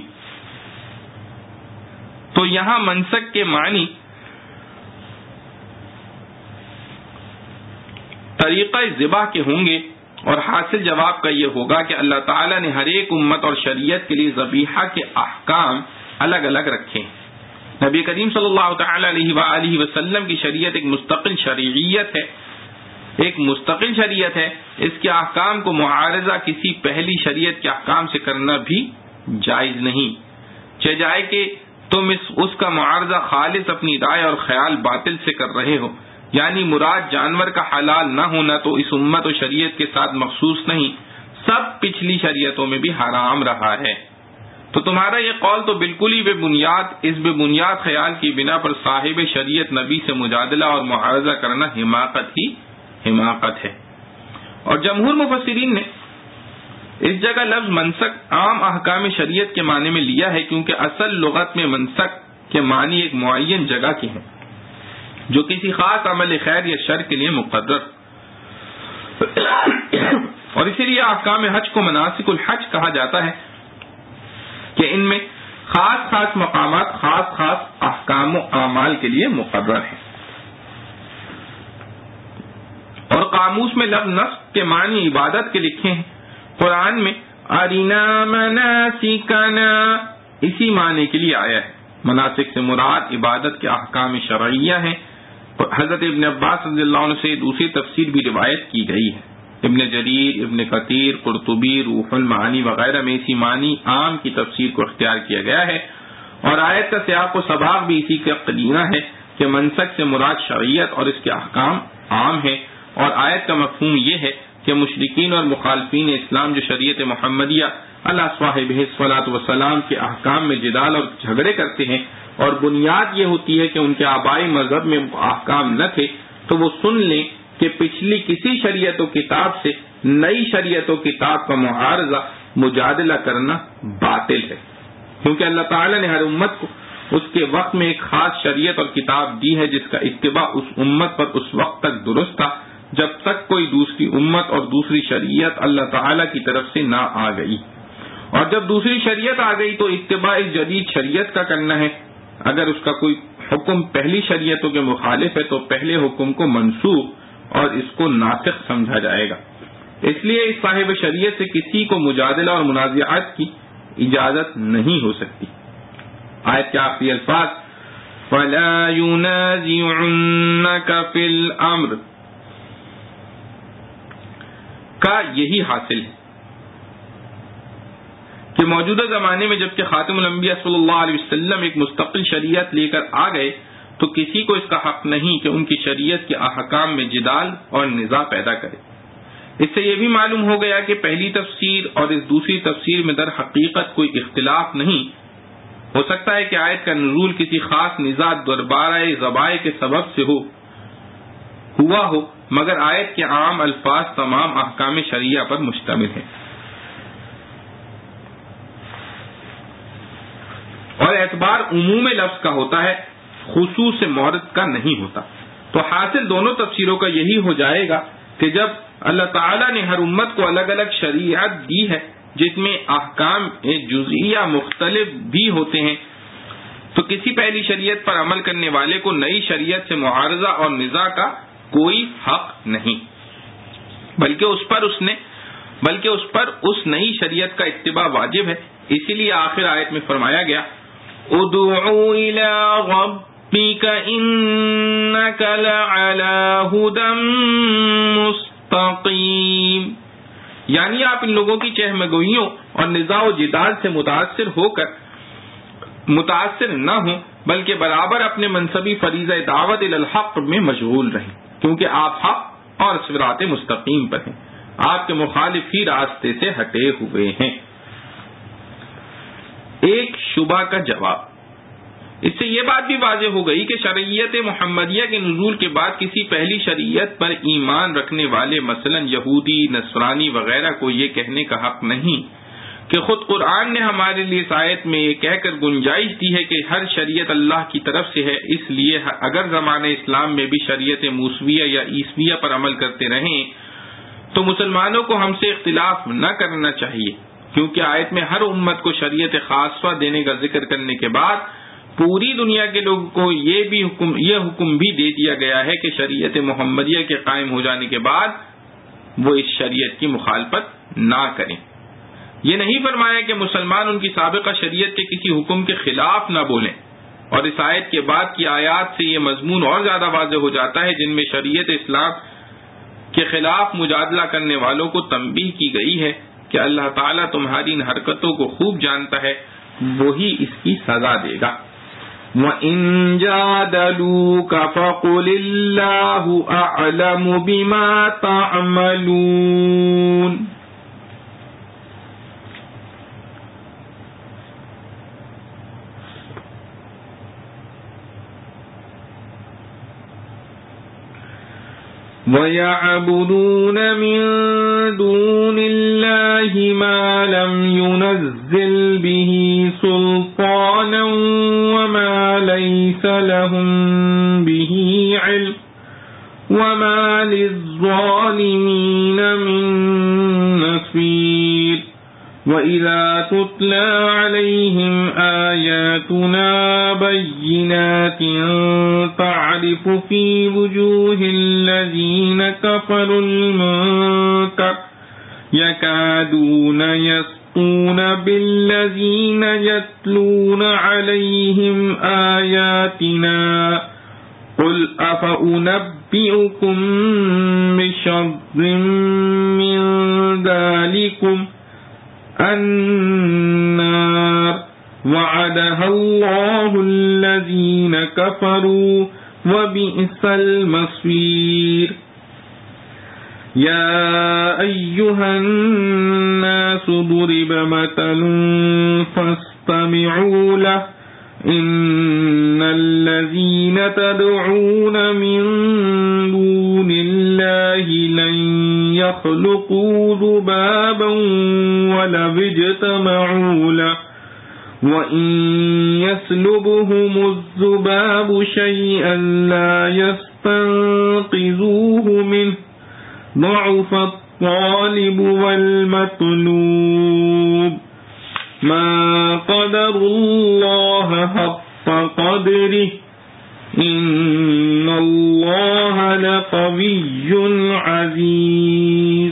تو یہاں منسک کے معنی طریقہ ذبح کے ہوں گے، اور حاصل جواب کا یہ ہوگا کہ اللہ تعالیٰ نے ہر ایک امت اور شریعت کے لیے ذبیحہ کے احکام الگ الگ رکھے ہیں۔ نبی کریم صلی اللہ تعالی علیہ وآلہ وسلم کی شریعت ایک مستقل شریعت ہے ایک مستقل شریعت ہے اس کے احکام کو معارضہ کسی پہلی شریعت کے احکام سے کرنا بھی جائز نہیں، چہ جائے کہ تم اس اس کا معارضہ خالص اپنی رائے اور خیال باطل سے کر رہے ہو، یعنی مراد جانور کا حلال نہ ہونا تو اس امت و شریعت کے ساتھ مخصوص نہیں، سب پچھلی شریعتوں میں بھی حرام رہا ہے۔ تو تمہارا یہ قول تو بالکل ہی بے بنیاد اس بے بنیاد خیال کی بنا پر صاحب شریعت نبی سے مجادلہ اور معارضہ کرنا حماقت ہی حماقت ہے۔ اور جمہور مفسرین نے اس جگہ لفظ منسک عام احکام شریعت کے معنی میں لیا ہے، کیونکہ اصل لغت میں منسک کے معنی ایک معین جگہ کے ہیں جو کسی خاص عمل خیر یا شر کے لیے مقرر، اور اسی لیے احکام حج کو مناسک الحج کہا جاتا ہے کہ ان میں خاص خاص مقامات خاص خاص احکام و اعمال کے لیے مقرر ہیں۔ اور قاموس میں لفظ نسک کے معنی عبادت کے لکھے ہیں، قرآن میں ارینا مناسکنا اسی معنی کے لیے آیا ہے۔ مناسک سے مراد عبادت کے احکام شرعیہ ہیں۔ حضرت ابن عباس رضی اللہ عنہ سے دوسری تفسیر بھی روایت کی گئی ہے۔ ابن جریر، ابن کثیر، قرطبی، روح المعانی وغیرہ میں اسی معنی عام کی تفسیر کو اختیار کیا گیا ہے، اور آیت کا سیاق و سباق بھی اسی کا قرینہ ہے کہ منسک سے مراد شرعیت اور اس کے احکام عام ہیں، اور آیت کا مفہوم یہ ہے کہ مشرکین اور مخالفین اسلام جو شریعت محمدیہ اللہ صاحب الصلاۃ والسلام کے احکام میں جدال اور جھگڑے کرتے ہیں، اور بنیاد یہ ہوتی ہے کہ ان کے آبائی مذہب میں احکام نہ تھے، تو وہ سن لیں کہ پچھلی کسی شریعت و کتاب سے نئی شریعت و کتاب کا معارضہ مجادلہ کرنا باطل ہے، کیونکہ اللہ تعالیٰ نے ہر امت کو اس کے وقت میں ایک خاص شریعت اور کتاب دی ہے جس کا اتباع اس امت پر اس وقت تک درست تھا جب تک کوئی دوسری امت اور دوسری شریعت اللہ تعالیٰ کی طرف سے نہ آ گئی، اور جب دوسری شریعت آ گئی تو اتباع اس جدید شریعت کا کرنا ہے۔ اگر اس کا کوئی حکم پہلی شریعتوں کے مخالف ہے تو پہلے حکم کو منسوخ اور اس کو ناسخ سمجھا جائے گا، اس لیے اس صاحب شریعت سے کسی کو مجادلہ اور منازعات کی اجازت نہیں ہو سکتی۔ آیت کے آخری الفاظ فَلَا يُنَازِعُنَّكَ فِي الْأَمْرِ، کا یہی حاصل ہے کہ موجودہ زمانے میں جبکہ خاتم الانبیاء صلی اللہ علیہ وسلم ایک مستقل شریعت لے کر آ گئے تو کسی کو اس کا حق نہیں کہ ان کی شریعت کے احکام میں جدال اور نزاع پیدا کرے۔ اس سے یہ بھی معلوم ہو گیا کہ پہلی تفسیر اور اس دوسری تفسیر میں در حقیقت کوئی اختلاف نہیں۔ ہو سکتا ہے کہ آیت کا نزول کسی خاص نزاع دربارہ ذبائح کے سبب سے ہو ہوا ہو، مگر آیت کے عام الفاظ تمام احکام شریعہ پر مشتمل ہیں اور اعتبار عموم لفظ کا ہوتا ہے، خصوص مورد کا نہیں ہوتا۔ تو حاصل دونوں تفسیروں کا یہی ہو جائے گا کہ جب اللہ تعالیٰ نے ہر امت کو الگ الگ شریعت دی ہے جس میں احکام جزئیہ مختلف بھی ہوتے ہیں، تو کسی پہلی شریعت پر عمل کرنے والے کو نئی شریعت سے معارضہ اور نزاع کا کوئی حق نہیں، بلکہ اس پر اس نے بلکہ اس پر اس نئی شریعت کا اتباع واجب ہے۔ اسی لیے آخر آیت میں فرمایا گیا ادعو الی ربک انک لعلی ھدی مستقیم، یعنی آپ ان لوگوں کی چہمگوئیوں اور نزاع و جدال سے متاثر ہو کر متاثر نہ ہوں، بلکہ برابر اپنے منصبی فریضہ دعوت الی الحق میں مشغول رہیں، کیونکہ آپ حق اور صراط مستقیم پر ہیں، آپ کے مخالف ہی راستے سے ہٹے ہوئے ہیں۔ ایک شبہ کا جواب، اس سے یہ بات بھی واضح ہو گئی کہ شریعت محمدیہ کے نزول کے بعد کسی پہلی شریعت پر ایمان رکھنے والے مثلا یہودی، نصرانی وغیرہ کو یہ کہنے کا حق نہیں کہ خود قرآن نے ہمارے لیے اس آیت میں یہ کہہ کر گنجائش دی ہے کہ ہر شریعت اللہ کی طرف سے ہے، اس لیے اگر زمانہ اسلام میں بھی شریعت موسویہ یا عیسویہ پر عمل کرتے رہیں تو مسلمانوں کو ہم سے اختلاف نہ کرنا چاہیے، کیونکہ آیت میں ہر امت کو شریعت خاصہ دینے کا ذکر کرنے کے بعد پوری دنیا کے لوگوں کو یہ بھی حکم یہ حکم بھی دے دیا گیا ہے کہ شریعت محمدیہ کے قائم ہو جانے کے بعد وہ اس شریعت کی مخالفت نہ کریں۔ یہ نہیں فرمایا کہ مسلمان ان کی سابقہ شریعت کے کسی حکم کے خلاف نہ بولیں، اور اس آیت کے بعد کی آیات سے یہ مضمون اور زیادہ واضح ہو جاتا ہے جن میں شریعت اسلام کے خلاف مجادلہ کرنے والوں کو تنبیہ کی گئی ہے کہ اللہ تعالیٰ تمہاری ان حرکتوں کو خوب جانتا ہے، وہی اس کی سزا دے گا۔ وَإِن جَادَلُوكَ فَقُلِ اللَّهُ أَعْلَمُ بِمَا تَعْمَلُونَ۔ وَيَعْبُدُونَ مِن دُونِ اللَّهِ مَا لَمْ يُنَزِّلْ بِهِ سُلْطَانًا وَمَا لَيْسَ لَهُم بِهِ عِلْمٌ وَمَا لِلظَّالِمِينَ مِن نَّصِيرٍ۔ وَإِذَا تُتْلَى عَلَيْهِمْ آيَاتُنَا بَيِّنَاتٍ تَعْرِفُ فِي وُجُوهِ الَّذِينَ كَفَرُوا الْمُنكَرَ يَكَادُونَ يَسْطُونَ بِالَّذِينَ يَتْلُونَ عَلَيْهِمْ آيَاتِنَا قُلْ أَفَأُنَبِّئُكُم بِشَرٍّ مِّن ذَلِكُمْ النار وعدها الله الذين كفروا وبئس المصير۔ يا أيها الناس ضرب مثل فاستمعوا له إن الذين تدعون من دون الله لن يخلقوا ذبابا ولو اجتمعوا له وإن يسلبهم الذباب شيئا لا يستنقذوه منه ضعف الطالب والمطلوب ما قدر الله حق قدره ان اللہ لقوی عزیز۔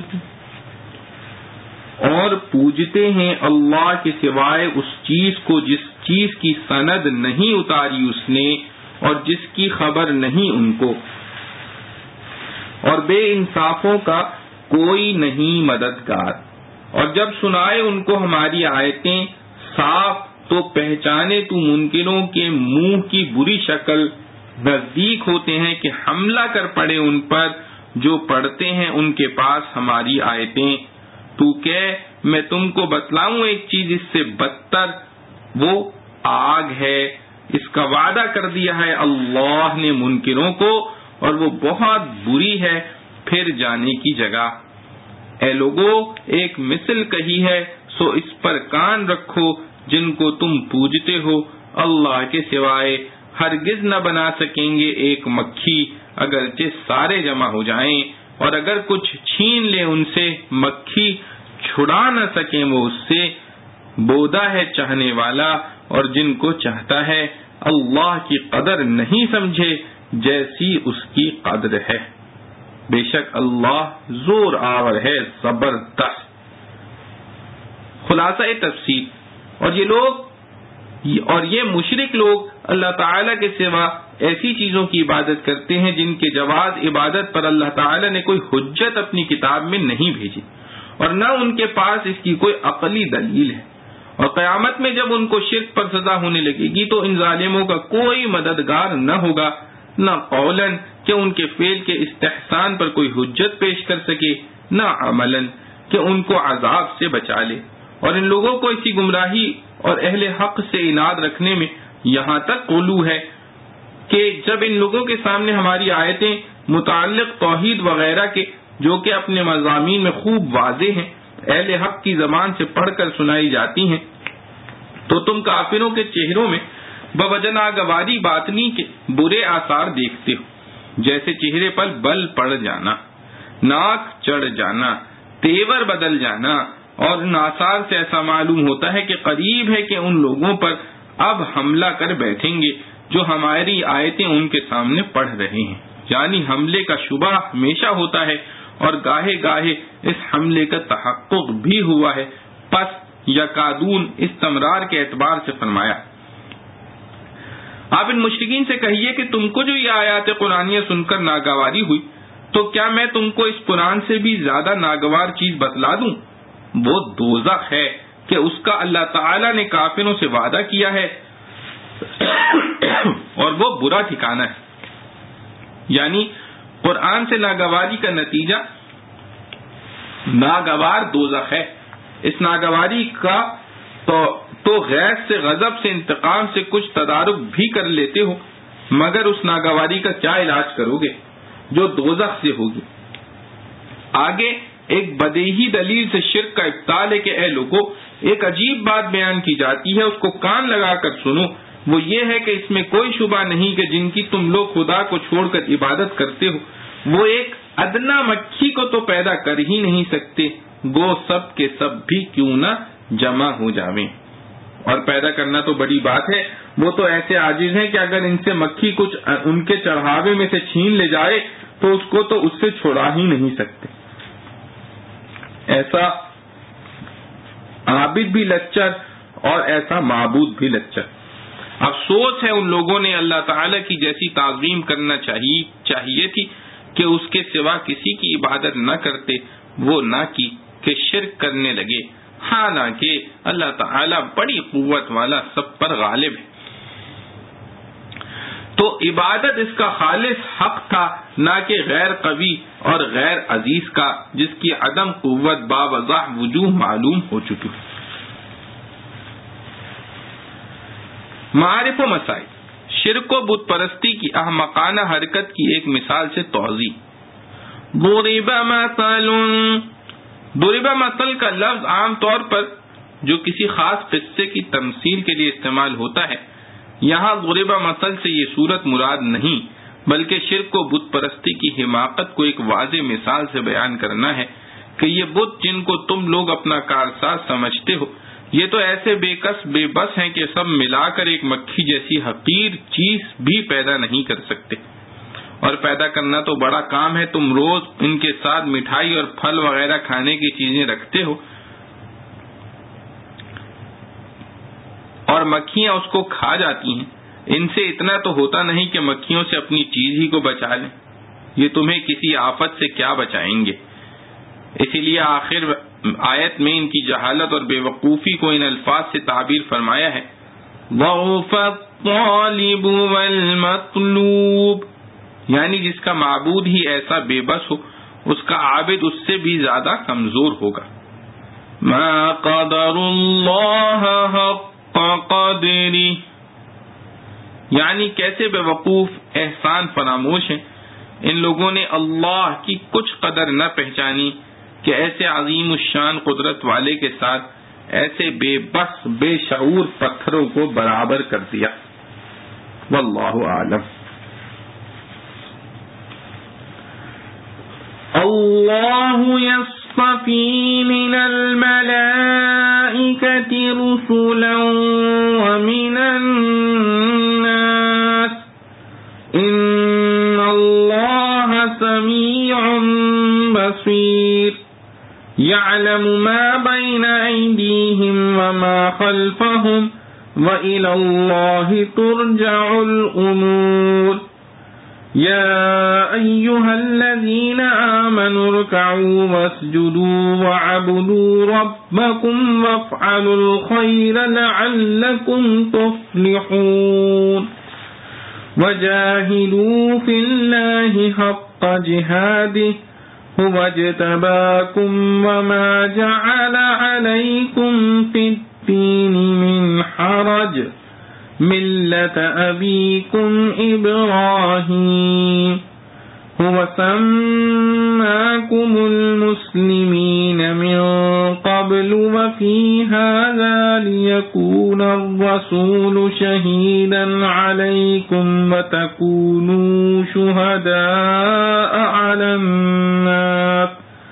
اور پوجتے ہیں اللہ کے سوائے اس چیز کو جس چیز کی سند نہیں اتاری اس نے اور جس کی خبر نہیں ان کو، اور بے انصافوں کا کوئی نہیں مددگار. اور جب سنائے ان کو ہماری آیتیں صاف تو پہچانے تو منکروں کے منہ کی بری شکل. نزدیک ہوتے ہیں کہ حملہ کر پڑے ان پر جو پڑھتے ہیں ان کے پاس ہماری آیتیں. تو کہ میں تم کو بتلاؤں ایک چیز اس سے بدتر، وہ آگ ہے. اس کا وعدہ کر دیا ہے اللہ نے منکروں کو اور وہ بہت بری ہے پھر جانے کی جگہ. اے لوگو ایک مثل کہی ہے سو اس پر کان رکھو جن کو تم پوجتے ہو اللہ کے سوائے ہرگز نہ بنا سکیں گے ایک مکھی اگرچہ سارے جمع ہو جائیں، اور اگر کچھ چھین لے ان سے مکھی چھڑا نہ سکیں وہ اس سے. بودا ہے چاہنے والا اور جن کو چاہتا ہے، اللہ کی قدر نہیں سمجھے جیسی اس کی قدر ہے. بے شک اللہ زور آور ہے زبردست. خلاصہ تفسیر، اور یہ لوگ اور یہ مشرک لوگ اللہ تعالیٰ کے سوا ایسی چیزوں کی عبادت کرتے ہیں جن کے جواز عبادت پر اللہ تعالیٰ نے کوئی حجت اپنی کتاب میں نہیں بھیجی اور نہ ان کے پاس اس کی کوئی عقلی دلیل ہے. اور قیامت میں جب ان کو شرک پر سزا ہونے لگے گی تو ان ظالموں کا کوئی مددگار نہ ہوگا، نہ قولاً کہ ان کے فعل کے استحسان پر کوئی حجت پیش کر سکے، نہ عملاً کہ ان کو عذاب سے بچا لے. اور ان لوگوں کو اسی گمراہی اور اہل حق سے اناد رکھنے میں یہاں تک غلو ہے کہ جب ان لوگوں کے سامنے ہماری آیتیں متعلق توحید وغیرہ کے جو کہ اپنے مضامین میں خوب واضح ہیں اہل حق کی زبان سے پڑھ کر سنائی جاتی ہیں تو تم کافروں کے چہروں میں بوجہ ناگواری باطنی کے برے آثار دیکھتے ہو، جیسے چہرے پر بل پڑ جانا، ناک چڑھ جانا، تیور بدل جانا، اور ان آثار سے ایسا معلوم ہوتا ہے کہ قریب ہے کہ ان لوگوں پر اب حملہ کر بیٹھیں گے جو ہماری آیتیں ان کے سامنے پڑھ رہے ہیں. یعنی حملے کا شبہ ہمیشہ ہوتا ہے اور گاہے گاہے اس حملے کا تحقق بھی ہوا ہے. پس یکادون استمرار کے اعتبار سے فرمایا. آپ ان مشرکین سے کہیے کہ تم کو جو یہ آیات قرآنیہ سن کر ناگواری ہوئی تو کیا میں تم کو اس قرآن سے بھی زیادہ ناگوار چیز بتلا دوں؟ وہ دوزخ ہے کہ اس کا اللہ تعالی نے کافروں سے وعدہ کیا ہے اور وہ برا ٹھکانہ ہے. یعنی قرآن سے ناگواری کا نتیجہ ناگوار دوزخ ہے. اس ناگواری کا تو تو غیظ سے غضب سے انتقام سے کچھ تدارک بھی کر لیتے ہو، مگر اس ناگواری کا کیا علاج کرو گے جو دوزخ سے ہوگی. آگے ایک بدیہی دلیل سے شرک کا ابطال ہے کہ اے لوگوں ایک عجیب بات بیان کی جاتی ہے، اس کو کان لگا کر سنو. وہ یہ ہے کہ اس میں کوئی شبہ نہیں کہ جن کی تم لوگ خدا کو چھوڑ کر عبادت کرتے ہو وہ ایک ادنا مکھی کو تو پیدا کر ہی نہیں سکتے، گو سب کے سب بھی کیوں نہ جمع ہو جاویں. اور پیدا کرنا تو بڑی بات ہے، وہ تو ایسے عاجز ہیں کہ اگر ان سے مکھی کچھ ان کے چڑھاوے میں سے چھین لے جائے تو اس کو تو اس سے چھڑا ہی نہیں سکتے. ایسا عابد بھی لچر اور ایسا معبود بھی لچر. افسوس ہے ان لوگوں نے اللہ تعالی کی جیسی تعظیم کرنا چاہیے چاہیے تھی کہ اس کے سوا کسی کی عبادت نہ کرتے، وہ نہ کی کہ شرک کرنے لگے، حالانکہ اللہ تعالی بڑی قوت والا سب پر غالب ہے. تو عبادت اس کا خالص حق تھا، نہ کہ غیر قوی اور غیر عزیز کا جس کی عدم قوت باوضح وجوہ معلوم ہو چکی. معارف و مسائل. شرک و بت پرستی کی احمقانہ حرکت کی ایک مثال سے توضیح. ضرب مثل. ضرب مثل کا لفظ عام طور پر جو کسی خاص قصے کی تمثیل کے لیے استعمال ہوتا ہے، یہاں ضرب مثل سے یہ صورت مراد نہیں بلکہ شرک و بت پرستی کی حماقت کو ایک واضح مثال سے بیان کرنا ہے کہ یہ بت جن کو تم لوگ اپنا کارساز سمجھتے ہو یہ تو ایسے بے کس بے بس ہیں کہ سب ملا کر ایک مکھی جیسی حقیر چیز بھی پیدا نہیں کر سکتے. اور پیدا کرنا تو بڑا کام ہے. تم روز ان کے ساتھ مٹھائی اور پھل وغیرہ کھانے کی چیزیں رکھتے ہو اور مکھیاں اس کو کھا جاتی ہیں. ان سے اتنا تو ہوتا نہیں کہ مکھیوں سے اپنی چیز ہی کو بچا لیں. یہ تمہیں کسی آفت سے کیا بچائیں گے. اسی لیے آخر آیت میں ان کی جہالت اور بے وقوفی کو ان الفاظ سے تعبیر فرمایا ہے، ضعف الطالب والمطلوب، یعنی جس کا معبود ہی ایسا بے بس ہو اس کا عابد اس سے بھی زیادہ کمزور ہوگا۔ ما قدر اللہ حق قدرہ، یعنی کیسے بے وقوف احسان فراموش ہیں، ان لوگوں نے اللہ کی کچھ قدر نہ پہچانی کہ ایسے عظیم الشان قدرت والے کے ساتھ ایسے بے بس بے شعور پتھروں کو برابر کر دیا۔ واللہ اعلم۔ اللہ یصطفی من الملائکۃ رسلا ومن الناس ان اللہ سمیع بصیر یعلم ما بین ایدیہم وما خلفہم وإلی اللہ ترجع الامور يا أيها الذين آمنوا اركعوا واسجدوا وعبدوا ربكم وافعلوا الخير لعلكم تفلحون وجاهدوا في الله حق جهاده هو اجتباكم وما جعل عليكم في الدين من حرج ملة أبيكم إبراهيم هو سماكم المسلمين من قبل وفي هذا ليكون الرسول شهيدا عليكم وتكونوا شهداء على الناس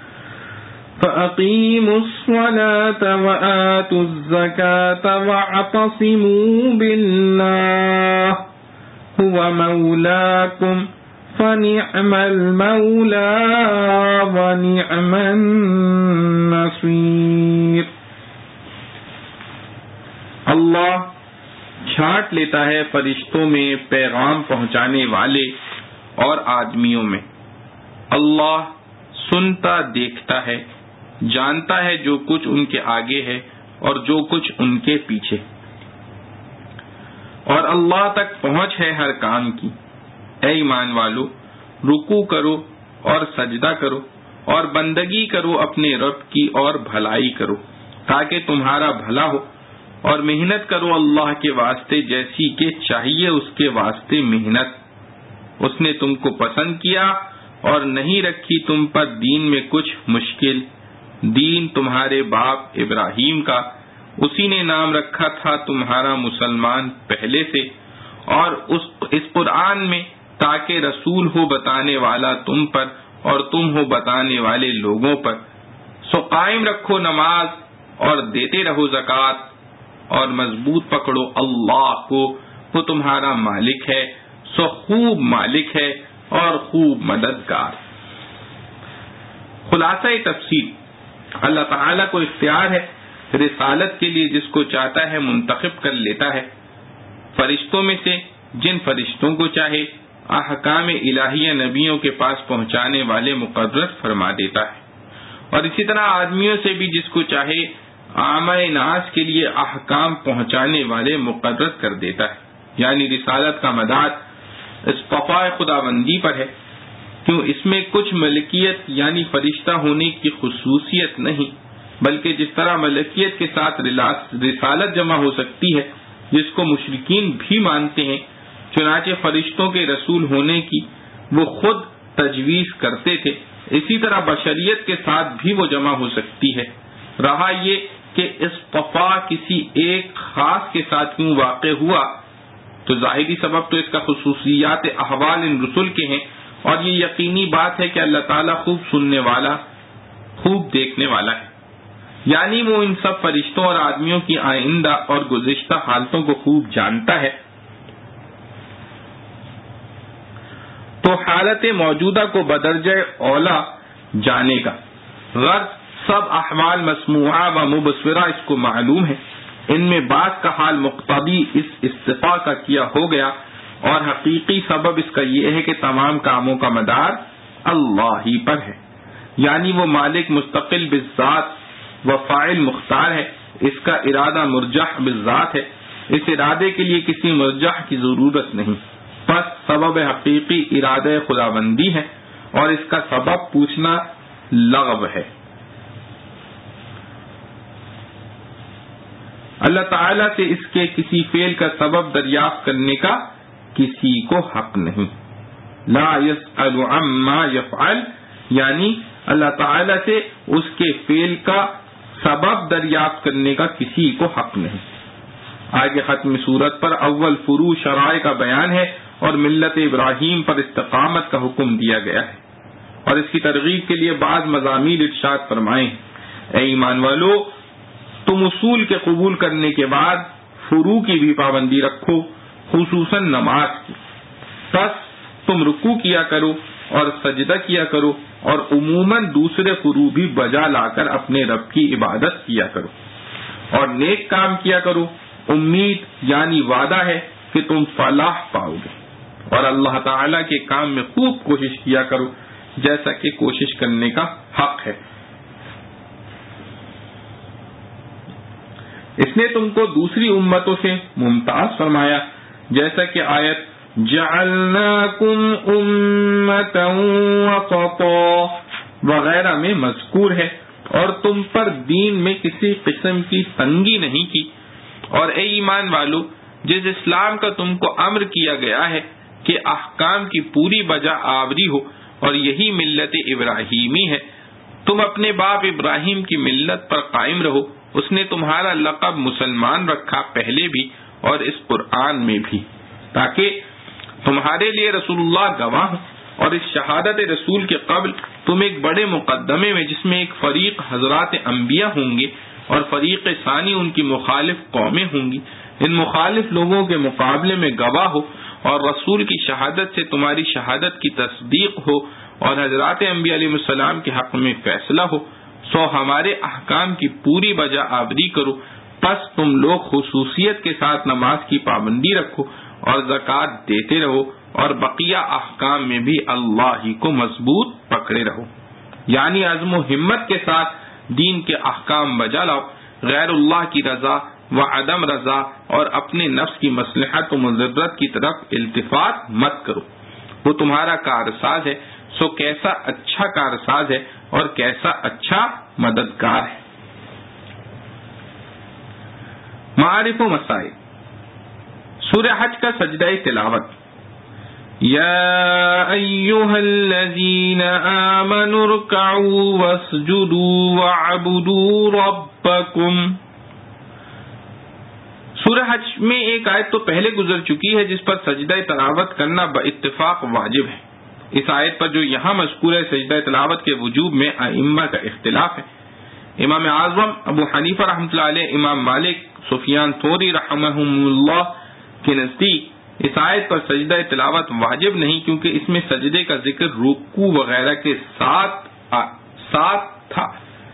فأقيموا الصلاة وآتوا الزكاة واعتصموا بالله هو مولاكم فنعم المولى ونعم النصير۔ اللہ چھانٹ لیتا ہے فرشتوں میں پیغام پہنچانے والے اور آدمیوں میں۔ اللہ سنتا دیکھتا ہے، جانتا ہے جو کچھ ان کے آگے ہے اور جو کچھ ان کے پیچھے، اور اللہ تک پہنچ ہے ہر کام کی۔ اے ایمان والو، رکوع کرو اور سجدہ کرو اور بندگی کرو اپنے رب کی اور بھلائی کرو تاکہ تمہارا بھلا ہو، اور محنت کرو اللہ کے واسطے جیسی کہ چاہیے اس کے واسطے محنت۔ اس نے تم کو پسند کیا اور نہیں رکھی تم پر دین میں کچھ مشکل۔ دین تمہارے باپ ابراہیم کا، اسی نے نام رکھا تھا تمہارا مسلمان پہلے سے، اور اس اس قرآن میں تاکہ رسول ہو بتانے والا تم پر اور تم ہو بتانے والے لوگوں پر۔ سو قائم رکھو نماز اور دیتے رہو زکوٰۃ، اور مضبوط پکڑو اللہ کو، وہ تمہارا مالک ہے، سو خوب مالک ہے اور خوب مددگار۔ خلاصہ تفصیل، اللہ تعالیٰ کو اختیار ہے رسالت کے لیے جس کو چاہتا ہے منتخب کر لیتا ہے، فرشتوں میں سے جن فرشتوں کو چاہے احکام الہیہ نبیوں کے پاس پہنچانے والے مقرر فرما دیتا ہے، اور اسی طرح آدمیوں سے بھی جس کو چاہے عامہ ناس کے لیے احکام پہنچانے والے مقرر کر دیتا ہے۔ یعنی رسالت کا مدار اصطفاء خداوندی پر ہے، کیوں اس میں کچھ ملکیت یعنی فرشتہ ہونے کی خصوصیت نہیں، بلکہ جس طرح ملکیت کے ساتھ رسالت جمع ہو سکتی ہے جس کو مشرکین بھی مانتے ہیں، چنانچہ فرشتوں کے رسول ہونے کی وہ خود تجویز کرتے تھے، اسی طرح بشریت کے ساتھ بھی وہ جمع ہو سکتی ہے۔ رہا یہ کہ اصطفاء کسی ایک خاص کے ساتھ کیوں واقع ہوا، تو ظاہری سبب تو اس کا خصوصیات احوال ان رسول کے ہیں، اور یہ یقینی بات ہے کہ اللہ تعالیٰ خوب سننے والا، خوب دیکھنے والا ہے، یعنی وہ ان سب فرشتوں اور آدمیوں کی آئندہ اور گزشتہ حالتوں کو خوب جانتا ہے۔ تو حالت موجودہ کو بدرجہ اولا جانے گا، غرض سب احوال مسموعہ و مبصرہ اس کو معلوم ہے، ان میں بعض کا حال مقتضی اس استفاء کا کیا ہو گیا، اور حقیقی سبب اس کا یہ ہے کہ تمام کاموں کا مدار اللہ ہی پر ہے۔ یعنی وہ مالک مستقل بالذات و فاعل مختار ہے، اس کا ارادہ مرجح بالذات ہے، اس ارادے کے لیے کسی مرجح کی ضرورت نہیں، پس سبب حقیقی ارادہ خداوندی ہے اور اس کا سبب پوچھنا لغو ہے۔ اللہ تعالیٰ سے اس کے کسی فعل کا سبب دریافت کرنے کا کسی کو حق نہیں۔ لا يسأل عما يفعل، یعنی اللہ تعالیٰ سے اس کے فعل کا سبب دریافت کرنے کا کسی کو حق نہیں۔ آگے ختم صورت پر اول فروع شرائع کا بیان ہے اور ملت ابراہیم پر استقامت کا حکم دیا گیا ہے، اور اس کی ترغیب کے لیے بعض مضامین ارشاد فرمائے ہیں۔ اے ایمان والو، تم اصول کے قبول کرنے کے بعد فروع کی بھی پابندی رکھو، خصوصاً نماز کی۔ پس تم رکوع کیا کرو اور سجدہ کیا کرو، اور عموماً دوسرے فروع بھی بجا لا کر اپنے رب کی عبادت کیا کرو، اور نیک کام کیا کرو، امید یعنی وعدہ ہے کہ تم فلاح پاؤ گے، اور اللہ تعالیٰ کے کام میں خوب کوشش کیا کرو جیسا کہ کوشش کرنے کا حق ہے۔ اس نے تم کو دوسری امتوں سے ممتاز فرمایا، جیسا کہ آیت جعلناکم امتا وسطا وغیرہ میں مذکور ہے، اور تم پر دین میں کسی قسم کی تنگی نہیں کی۔ اور اے ایمان والو، جس اسلام کا تم کو امر کیا گیا ہے کہ احکام کی پوری بجا آوری ہو، اور یہی ملت ابراہیمی ہے، تم اپنے باپ ابراہیم کی ملت پر قائم رہو۔ اس نے تمہارا لقب مسلمان رکھا پہلے بھی اور اس قرآن میں بھی، تاکہ تمہارے لیے رسول اللہ گواہ ہوں، اور اس شہادت رسول کے قبل تم ایک بڑے مقدمے میں، جس میں ایک فریق حضرات انبیاء ہوں گے اور فریق ثانی ان کی مخالف قومیں ہوں گی، ان مخالف لوگوں کے مقابلے میں گواہ ہو، اور رسول کی شہادت سے تمہاری شہادت کی تصدیق ہو، اور حضرات انبیاء علیہ السلام کے حق میں فیصلہ ہو، سو ہمارے احکام کی پوری بجا آوری کرو۔ پس تم لوگ خصوصیت کے ساتھ نماز کی پابندی رکھو اور زکوٰۃ دیتے رہو، اور بقیہ احکام میں بھی اللہ ہی کو مضبوط پکڑے رہو، یعنی عزم و ہمت کے ساتھ دین کے احکام بجا لاؤ، غیر اللہ کی رضا و عدم رضا اور اپنے نفس کی مصلحت و مضرت کی طرف التفات مت کرو۔ وہ تمہارا کارساز ہے، سو کیسا اچھا کارساز ہے اور کیسا اچھا مددگار ہے۔ معارف و مسائل۔ سورہ حج کا سجدہ تلاوت۔ یا ایھا الذین آمنوا ارکعوا واسجدوا واعبدوا ربکم۔ سورہ حج میں ایک آیت تو پہلے گزر چکی ہے جس پر سجدہ تلاوت کرنا باتفاق واجب ہے۔ اس آیت پر جو یہاں مذکور ہے سجدہ تلاوت کے وجوب میں ائمہ کا اختلاف ہے۔ امام اعظم ابو حنیفہ رحمۃ اللہ علیہ، امام مالک، سفیان ثوری رحمہم اللہ کے نزدیک اس آیت پر سجدہ تلاوت واجب نہیں، کیونکہ اس میں سجدے کا ذکر رکوع وغیرہ کے ساتھ ساتھ تھا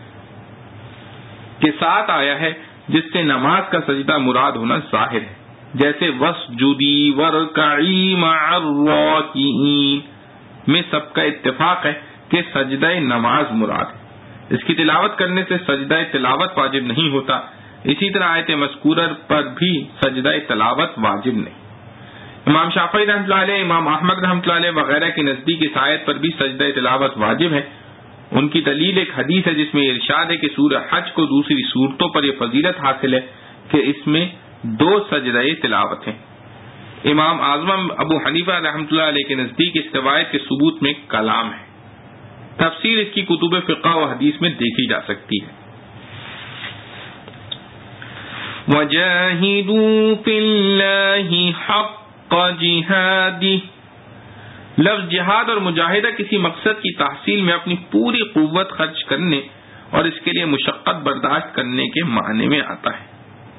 کے ساتھ آیا ہے، جس سے نماز کا سجدہ مراد ہونا ظاہر ہے، جیسے وَاسْجُدِي وَارْكَعِي مَعَ الرَّاكِعِينَ میں سب کا اتفاق ہے کہ سجدہ نماز مراد ہے۔ اس کی تلاوت کرنے سے سجدہ تلاوت واجب نہیں ہوتا، اسی طرح آیت مذکورہ پر بھی سجدہ تلاوت واجب نہیں۔ امام شافعی رحمۃ اللہ علیہ، امام احمد رحمۃ اللہ علیہ وغیرہ کے نزدیک اس آیت پر بھی سجدہ تلاوت واجب ہے۔ ان کی دلیل ایک حدیث ہے جس میں ارشاد ہے کہ سورہ حج کو دوسری صورتوں پر یہ فضیلت حاصل ہے کہ اس میں دو سجدہ تلاوت ہیں۔ امام اعظم ابو حنیفہ رحمۃ اللہ علیہ کے نزدیک اس روایت کے ثبوت میں کلام ہے۔ تفسیر اس کی کتب فقہ و حدیث میں دیکھی جا سکتی ہے۔ وَجَاهِدُوا فِي اللَّهِ حَقَّ جِهَادِهِ۔ لفظ جہاد اور مجاہدہ کسی مقصد کی تحصیل میں اپنی پوری قوت خرچ کرنے اور اس کے لیے مشقت برداشت کرنے کے معنی میں آتا ہے۔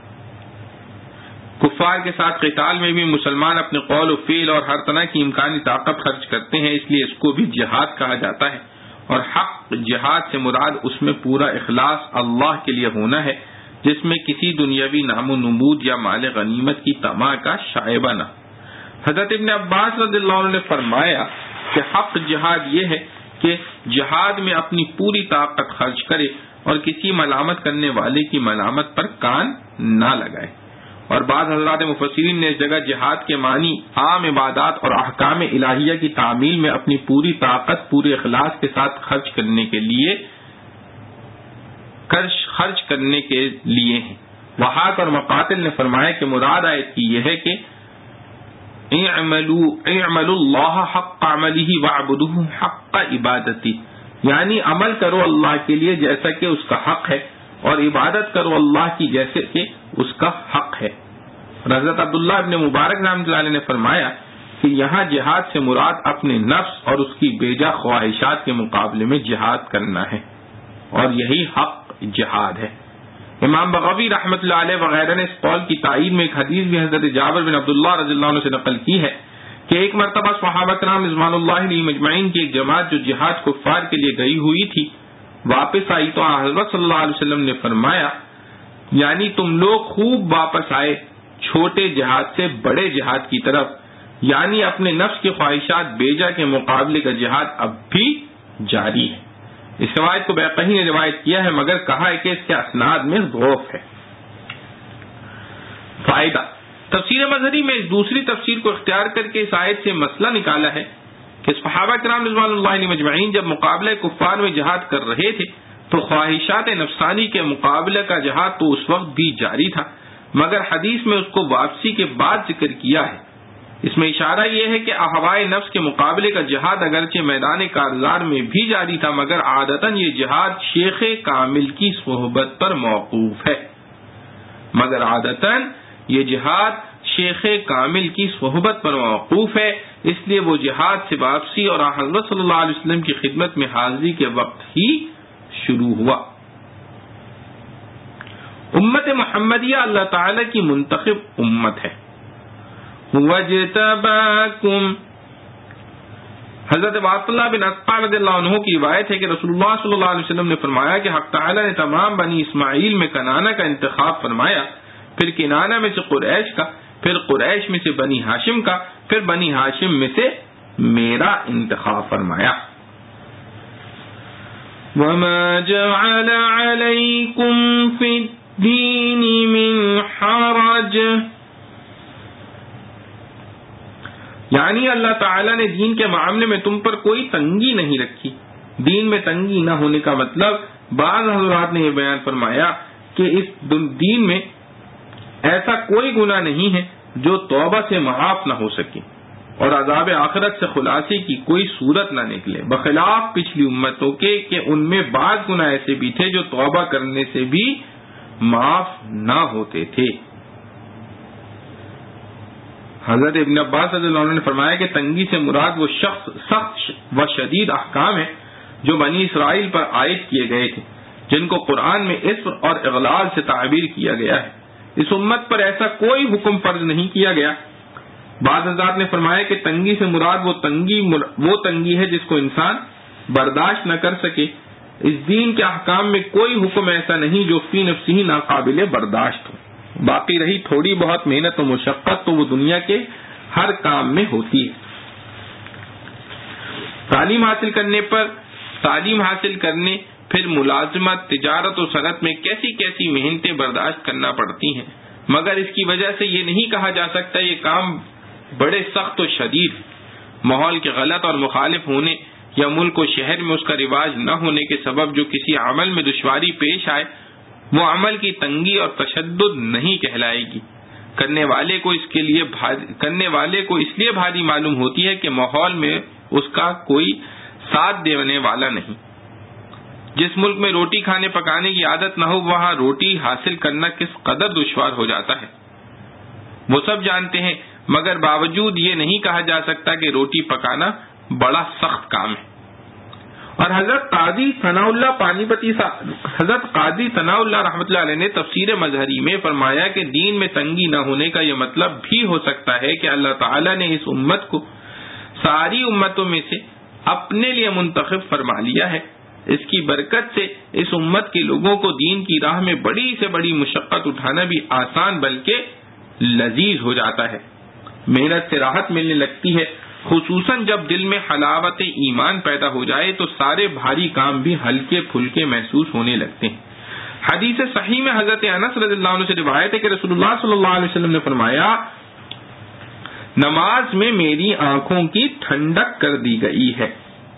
کفار کے ساتھ قتال میں بھی مسلمان اپنے قول و فعل اور ہر طرح کی امکانی طاقت خرچ کرتے ہیں، اس لیے اس کو بھی جہاد کہا جاتا ہے، اور حق جہاد سے مراد اس میں پورا اخلاص اللہ کے لیے ہونا ہے، جس میں کسی دنیاوی نام و نمود یا مال غنیمت کی طمع کا شائبہ نہ۔ حضرت ابن عباس رضی اللہ عنہ نے فرمایا کہ حق جہاد یہ ہے کہ جہاد میں اپنی پوری طاقت خرچ کرے اور کسی ملامت کرنے والے کی ملامت پر کان نہ لگائے. اور بعض حضرات مفسرین نے اس جگہ جہاد کے معنی عام عبادات اور احکام الہیہ کی تعمیل میں اپنی پوری طاقت پورے اخلاص کے ساتھ خرچ کرنے کے لیے خرچ کرنے کے لیے ہیں. وحاق اور مقاتل نے فرمایا کہ مراد آیت کی یہ ہے کہ اعملوا اعملوا اللہ حق عملہ واعبدوہ حق عبادتی، یعنی عمل کرو اللہ کے لیے جیسا کہ اس کا حق ہے اور عبادت کرو اللہ کی جیسے کہ اس کا حق ہے. حضرت عبداللہ ابن مبارک رحمۃ اللہ علیہ نے فرمایا کہ یہاں جہاد سے مراد اپنے نفس اور اس کی بیجا خواہشات کے مقابلے میں جہاد کرنا ہے، اور یہی حق جہاد ہے. امام بغوی رحمۃ اللہ علیہ وغیرہ نے اس قول کی تائید میں ایک حدیث بھی حضرت جابر بن عبداللہ رضی اللہ عنہ سے نقل کی ہے کہ ایک مرتبہ صحابہ کرام رضوان اللہ علیہم اجمعین کی ایک جماعت جو جہاد کفار کے لیے گئی ہوئی تھی واپس آئی تو حضرت صلی اللہ علیہ وسلم نے فرمایا، یعنی تم لوگ خوب واپس آئے چھوٹے جہاد سے بڑے جہاد کی طرف، یعنی اپنے نفس کی خواہشات بیجا کے مقابلے کا جہاد اب بھی جاری ہے. اس روایت کو بیقی نے روایت کیا ہے مگر کہا ہے کہ اس کے اسناد میں ضعف ہے. فائدہ: تفسیر مظہری میں اس دوسری تفسیر کو اختیار کر کے اس آیت سے مسئلہ نکالا ہے کہ صحابہ کرام رضوان اللہ علیہم اجمعین جب مقابلہ کفار میں جہاد کر رہے تھے تو خواہشات نفسانی کے مقابلے کا جہاد تو اس وقت بھی جاری تھا، مگر حدیث میں اس کو واپسی کے بعد ذکر کیا ہے. اس میں اشارہ یہ ہے کہ اہوائے نفس کے مقابلے کا جہاد اگرچہ میدان کارزار میں بھی جاری تھا مگر عادتاً یہ جہاد شیخ کامل کی صحبت پر موقوف ہے مگر عادتاً یہ جہاد شیخ کامل کی صحبت پر موقوف ہے اس لیے وہ جہاد سے واپسی اور حضرت صلی اللہ علیہ وسلم کی خدمت میں حاضری کے وقت ہی شروع ہوا. امت محمدیہ اللہ تعالی کی منتخب امت ہے. وَاجْتَبَاكُمْ، حضرت عبداللہ بن عتبہ رضی اللہ عنہ کی روایت ہے کہ رسول اللہ صلی اللہ علیہ وسلم نے فرمایا کہ حق تعالی نے تمام بنی اسماعیل میں کنانہ کا انتخاب فرمایا، پھر کنانہ میں سے قریش کا، پھر قریش میں سے بنی ہاشم کا، پھر بنی ہاشم میں سے میرا انتخاب فرمایا. وَمَا جَعَلَ عَلَيْكُمْ فِي الدِّينِ مِنْ حَرَجٍ، یعنی اللہ تعالیٰ نے دین کے معاملے میں تم پر کوئی تنگی نہیں رکھی. دین میں تنگی نہ ہونے کا مطلب بعض حضرات نے یہ بیان فرمایا کہ اس دین میں ایسا کوئی گناہ نہیں ہے جو توبہ سے معاف نہ ہو سکے اور عذاب آخرت سے خلاصے کی کوئی صورت نہ نکلے، بخلاف پچھلی امتوں کے کہ ان میں بعض گناہ ایسے بھی تھے جو توبہ کرنے سے بھی معاف نہ ہوتے تھے. حضرت ابن عباس رضی اللہ عنہ نے فرمایا کہ تنگی سے مراد وہ شخص سخت و شدید احکام ہیں جو بنی اسرائیل پر عائد کیے گئے تھے، جن کو قرآن میں اسر اور اغلال سے تعبیر کیا گیا ہے. اس امت پر ایسا کوئی حکم فرض نہیں کیا گیا. بعض حضرات نے فرمایا کہ تنگی سے مراد وہ تنگی وہ تنگی ہے جس کو انسان برداشت نہ کر سکے. اس دین کے احکام میں کوئی حکم ایسا نہیں جو فی نفسہ ہی ناقابل برداشت ہو. باقی رہی تھوڑی بہت محنت و مشقت تو وہ دنیا کے ہر کام میں ہوتی ہے. تعلیم حاصل کرنے پر تعلیم حاصل کرنے پھر ملازمت، تجارت و صنعت میں کیسی کیسی محنتیں برداشت کرنا پڑتی ہیں، مگر اس کی وجہ سے یہ نہیں کہا جا سکتا یہ کام بڑے سخت و شدید. ماحول کے غلط اور مخالف ہونے یا ملک و شہر میں اس کا رواج نہ ہونے کے سبب جو کسی عمل میں دشواری پیش آئے وہ عمل کی تنگی اور تشدد نہیں کہلائے گی. کرنے والے کو اس کے لیے کرنے والے کو اس لیے بھاری معلوم ہوتی ہے کہ ماحول میں اس کا کوئی ساتھ دینے والا نہیں. جس ملک میں روٹی کھانے پکانے کی عادت نہ ہو وہاں روٹی حاصل کرنا کس قدر دشوار ہو جاتا ہے وہ سب جانتے ہیں، مگر باوجود یہ نہیں کہا جا سکتا کہ روٹی پکانا بڑا سخت کام ہے. اور حضرت قاضی ثناء اللہ پانی پتی حضرت قاضی ثناء اللہ رحمۃ اللہ علیہ نے تفسیر مظہری میں فرمایا کہ دین میں تنگی نہ ہونے کا یہ مطلب بھی ہو سکتا ہے کہ اللہ تعالیٰ نے اس امت کو ساری امتوں میں سے اپنے لیے منتخب فرما لیا ہے. اس کی برکت سے اس امت کے لوگوں کو دین کی راہ میں بڑی سے بڑی مشقت اٹھانا بھی آسان بلکہ لذیذ ہو جاتا ہے. محنت سے راحت ملنے لگتی ہے خصوصاً جب دل میں حلاوت ایمان پیدا ہو جائے تو سارے بھاری کام بھی ہلکے پھلکے محسوس ہونے لگتے ہیں۔ حدیث صحیح میں حضرت انس رضی اللہ عنہ سے روایت ہے کہ رسول اللہ صلی اللہ علیہ وسلم نے فرمایا، نماز میں میری آنکھوں کی ٹھنڈک کر دی گئی ہے۔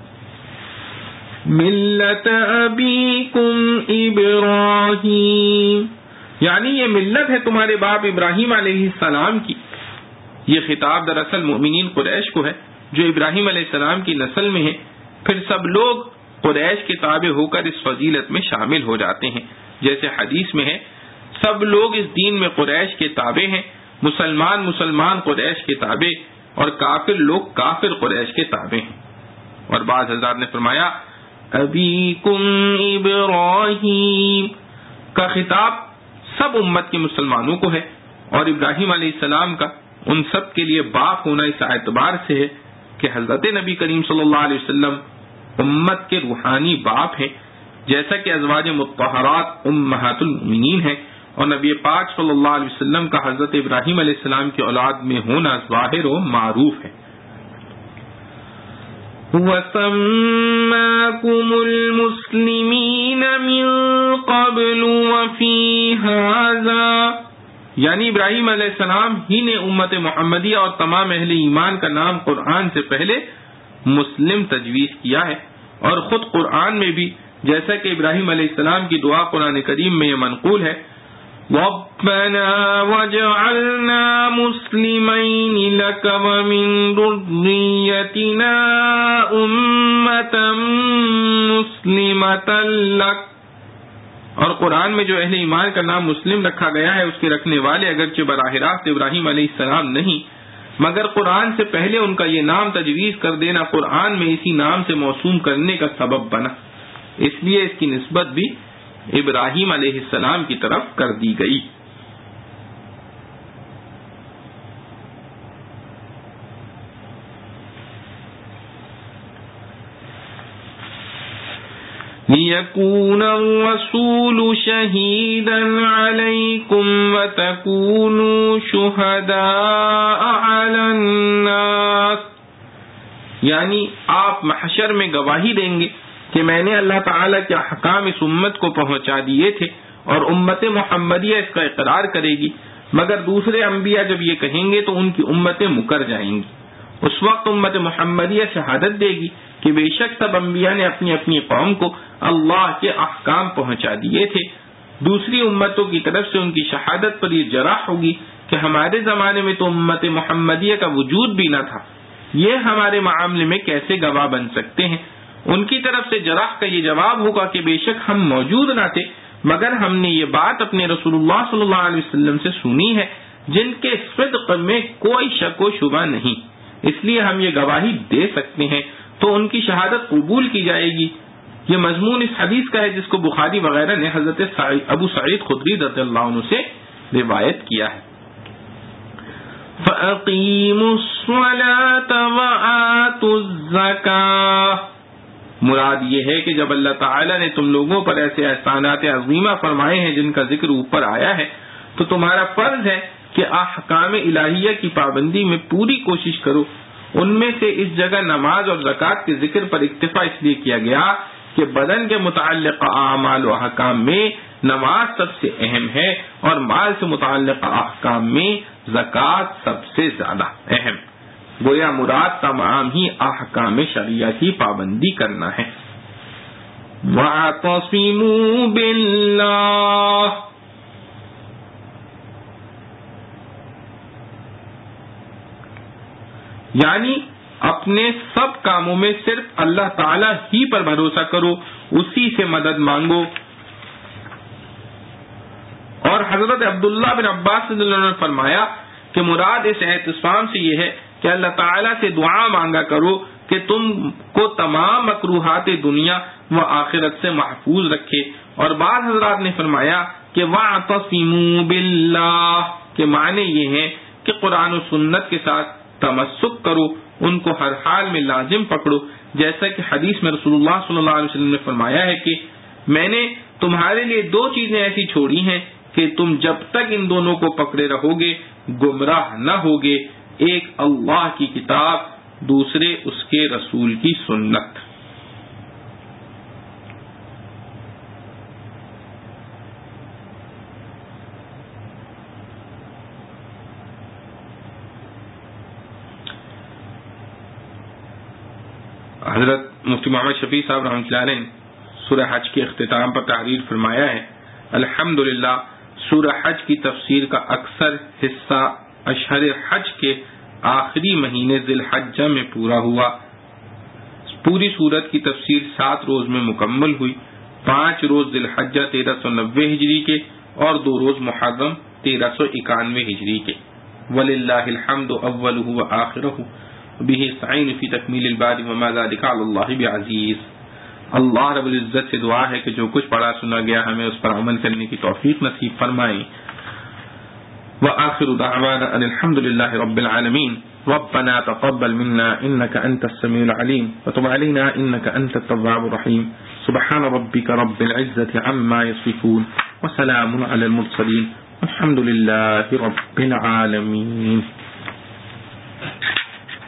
ملت ابیکم ابراہیم، یعنی یہ ملت ہے تمہارے باپ ابراہیم علیہ السلام کی۔ یہ خطاب دراصل مومنین قریش کو ہے جو ابراہیم علیہ السلام کی نسل میں ہیں۔ پھر سب لوگ قریش کے تابع ہو کر اس فضیلت میں شامل ہو جاتے ہیں، جیسے حدیث میں ہے، سب لوگ اس دین میں قریش کے تابع ہیں، مسلمان مسلمان قریش کے تابع اور کافر لوگ کافر قریش کے تابع ہیں۔ اور بعض حضرات نے فرمایا ابیکم ابراہیم کا خطاب سب امت کے مسلمانوں کو ہے، اور ابراہیم علیہ السلام کا ان سب کے لیے باپ ہونا اس اعتبار سے ہے کہ حضرت نبی کریم صلی اللہ علیہ وسلم امت کے روحانی باپ ہیں، جیسا کہ ازواج مطہرات امہات المؤمنین ہیں، اور نبی پاک صلی اللہ علیہ وسلم کا حضرت ابراہیم علیہ السلام کی اولاد میں ہونا ظاہر و معروف ہے۔ وَسَمَّاكُمُ الْمُسْلِمِينَ مِن قَبْلُ وَفِي هَذَا، یعنی ابراہیم علیہ السلام ہی نے امت محمدیہ اور تمام اہل ایمان کا نام قرآن سے پہلے مسلم تجویز کیا ہے، اور خود قرآن میں بھی جیسا کہ ابراہیم علیہ السلام کی دعا قرآن کریم میں یہ منقول ہے، رَبَّنَا وَاجْعَلْنَا مُسْلِمَيْنِ لَكَ وَمِن ذُرِّيَّتِنَا أُمَّةً مُسْلِمَةً لَكَ، اور قرآن میں جو اہل ایمان کا نام مسلم رکھا گیا ہے اس کے رکھنے والے اگرچہ براہ راست ابراہیم علیہ السلام نہیں، مگر قرآن سے پہلے ان کا یہ نام تجویز کر دینا قرآن میں اسی نام سے موسوم کرنے کا سبب بنا، اس لیے اس کی نسبت بھی ابراہیم علیہ السلام کی طرف کر دی گئی۔ لِيَكُونَ الرَّسُولُ شَهِيدًا عَلَيْكُمْ وَتَكُونُوا شُهَدَاءَ عَلَى النَّاسِ، یعنی آپ محشر میں گواہی دیں گے کہ میں نے اللہ تعالیٰ کے احکام اس امت کو پہنچا دیے تھے، اور امت محمدیہ اس کا اقرار کرے گی، مگر دوسرے انبیاء جب یہ کہیں گے تو ان کی امتیں مکر جائیں گی۔ اس وقت امت محمدیہ شہادت دے گی کہ بے شک سب انبیاء نے اپنی اپنی قوم کو اللہ کے احکام پہنچا دیے تھے۔ دوسری امتوں کی طرف سے ان کی شہادت پر یہ جرح ہوگی کہ ہمارے زمانے میں تو امت محمدیہ کا وجود بھی نہ تھا، یہ ہمارے معاملے میں کیسے گواہ بن سکتے ہیں؟ ان کی طرف سے جرح کا یہ جواب ہوگا کہ بے شک ہم موجود نہ تھے، مگر ہم نے یہ بات اپنے رسول اللہ صلی اللہ علیہ وسلم سے سنی ہے جن کے صدق میں کوئی شک و شبہ نہیں، اس لیے ہم یہ گواہی دے سکتے ہیں، تو ان کی شہادت قبول کی جائے گی۔ یہ مضمون اس حدیث کا ہے جس کو بخاری وغیرہ نے حضرت ابو سعید خدری رضی اللہ عنہ سے روایت کیا ہے۔ فَأَقِيمُوا الصَّلَاةَ وَآتُوا الزَّكَاةَ، مراد یہ ہے کہ جب اللہ تعالیٰ نے تم لوگوں پر ایسے احسانات عظیمہ فرمائے ہیں جن کا ذکر اوپر آیا ہے، تو تمہارا فرض ہے کہ احکام الہیہ کی پابندی میں پوری کوشش کرو۔ ان میں سے اس جگہ نماز اور زکوٰۃ کے ذکر پر اکتفا اس لیے کیا گیا کہ بدن کے متعلق اعمال و احکام میں نماز سب سے اہم ہے، اور مال سے متعلق احکام میں زکوٰۃ سب سے زیادہ اہم، گویا مراد تمام ہی احکام شریعہ کی پابندی کرنا ہے۔ وَاعْتَصِمُوا بِاللَّهِ، یعنی اپنے سب کاموں میں صرف اللہ تعالی ہی پر بھروسہ کرو، اسی سے مدد مانگو۔ اور حضرت عبداللہ بن عباس رضی اللہ عنہ نے فرمایا کہ مراد اس اعتصام سے یہ ہے کہ اللہ تعالیٰ سے دعا مانگا کرو کہ تم کو تمام مکروہات دنیا و آخرت سے محفوظ رکھے۔ اور بعض حضرات نے فرمایا کہ وَاعْتَصِمُوا بِاللَّهِ کے معنی یہ ہے کہ قرآن و سنت کے ساتھ تمسک کرو، ان کو ہر حال میں لازم پکڑو، جیسا کہ حدیث میں رسول اللہ صلی اللہ علیہ وسلم نے فرمایا ہے کہ میں نے تمہارے لیے دو چیزیں ایسی چھوڑی ہیں کہ تم جب تک ان دونوں کو پکڑے رہو گے گمراہ نہ ہوگے، ایک اللہ کی کتاب، دوسرے اس کے رسول کی سنت۔ حضرت مفتی محمد شفیع صاحب رحمۃ اللہ علیہ نے سورہ حج کے اختتام پر تحریر فرمایا ہے، الحمدللہ سورہ حج کی تفسیر کا اکثر حصہ اشہر حج کے آخری مہینے ذی الحجہ میں پورا ہوا۔ پوری سورت کی تفسیر سات روز میں مکمل ہوئی، پانچ روز ذی الحجہ تیرہ سو نوے ہجری کے اور دو روز محرم تیرہ سو اکانوے ہجری کے۔ وَلِلَّهِ الْحَمْدُ أَوَّلُهُ وَآخِرُهُ بِهِ استعین فی تکمیل البار وما ذلک علی اللہ بعزیز۔ اللہ رب العزت سے دعا ہے کہ جو کچھ پڑھا سنا گیا ہمیں اس پر عمل کرنے کی توفیق نصیب فرمائے۔ وآخر دعوانا ان الحمد للہ رب العالمین۔ ربنا تقبل منا انك انت السميع العليم وتب علينا انك انت التواب الرحيم۔ سبحان ربك رب العزة عما يصفون وسلام على المرسلين والحمد لله رب العالمين۔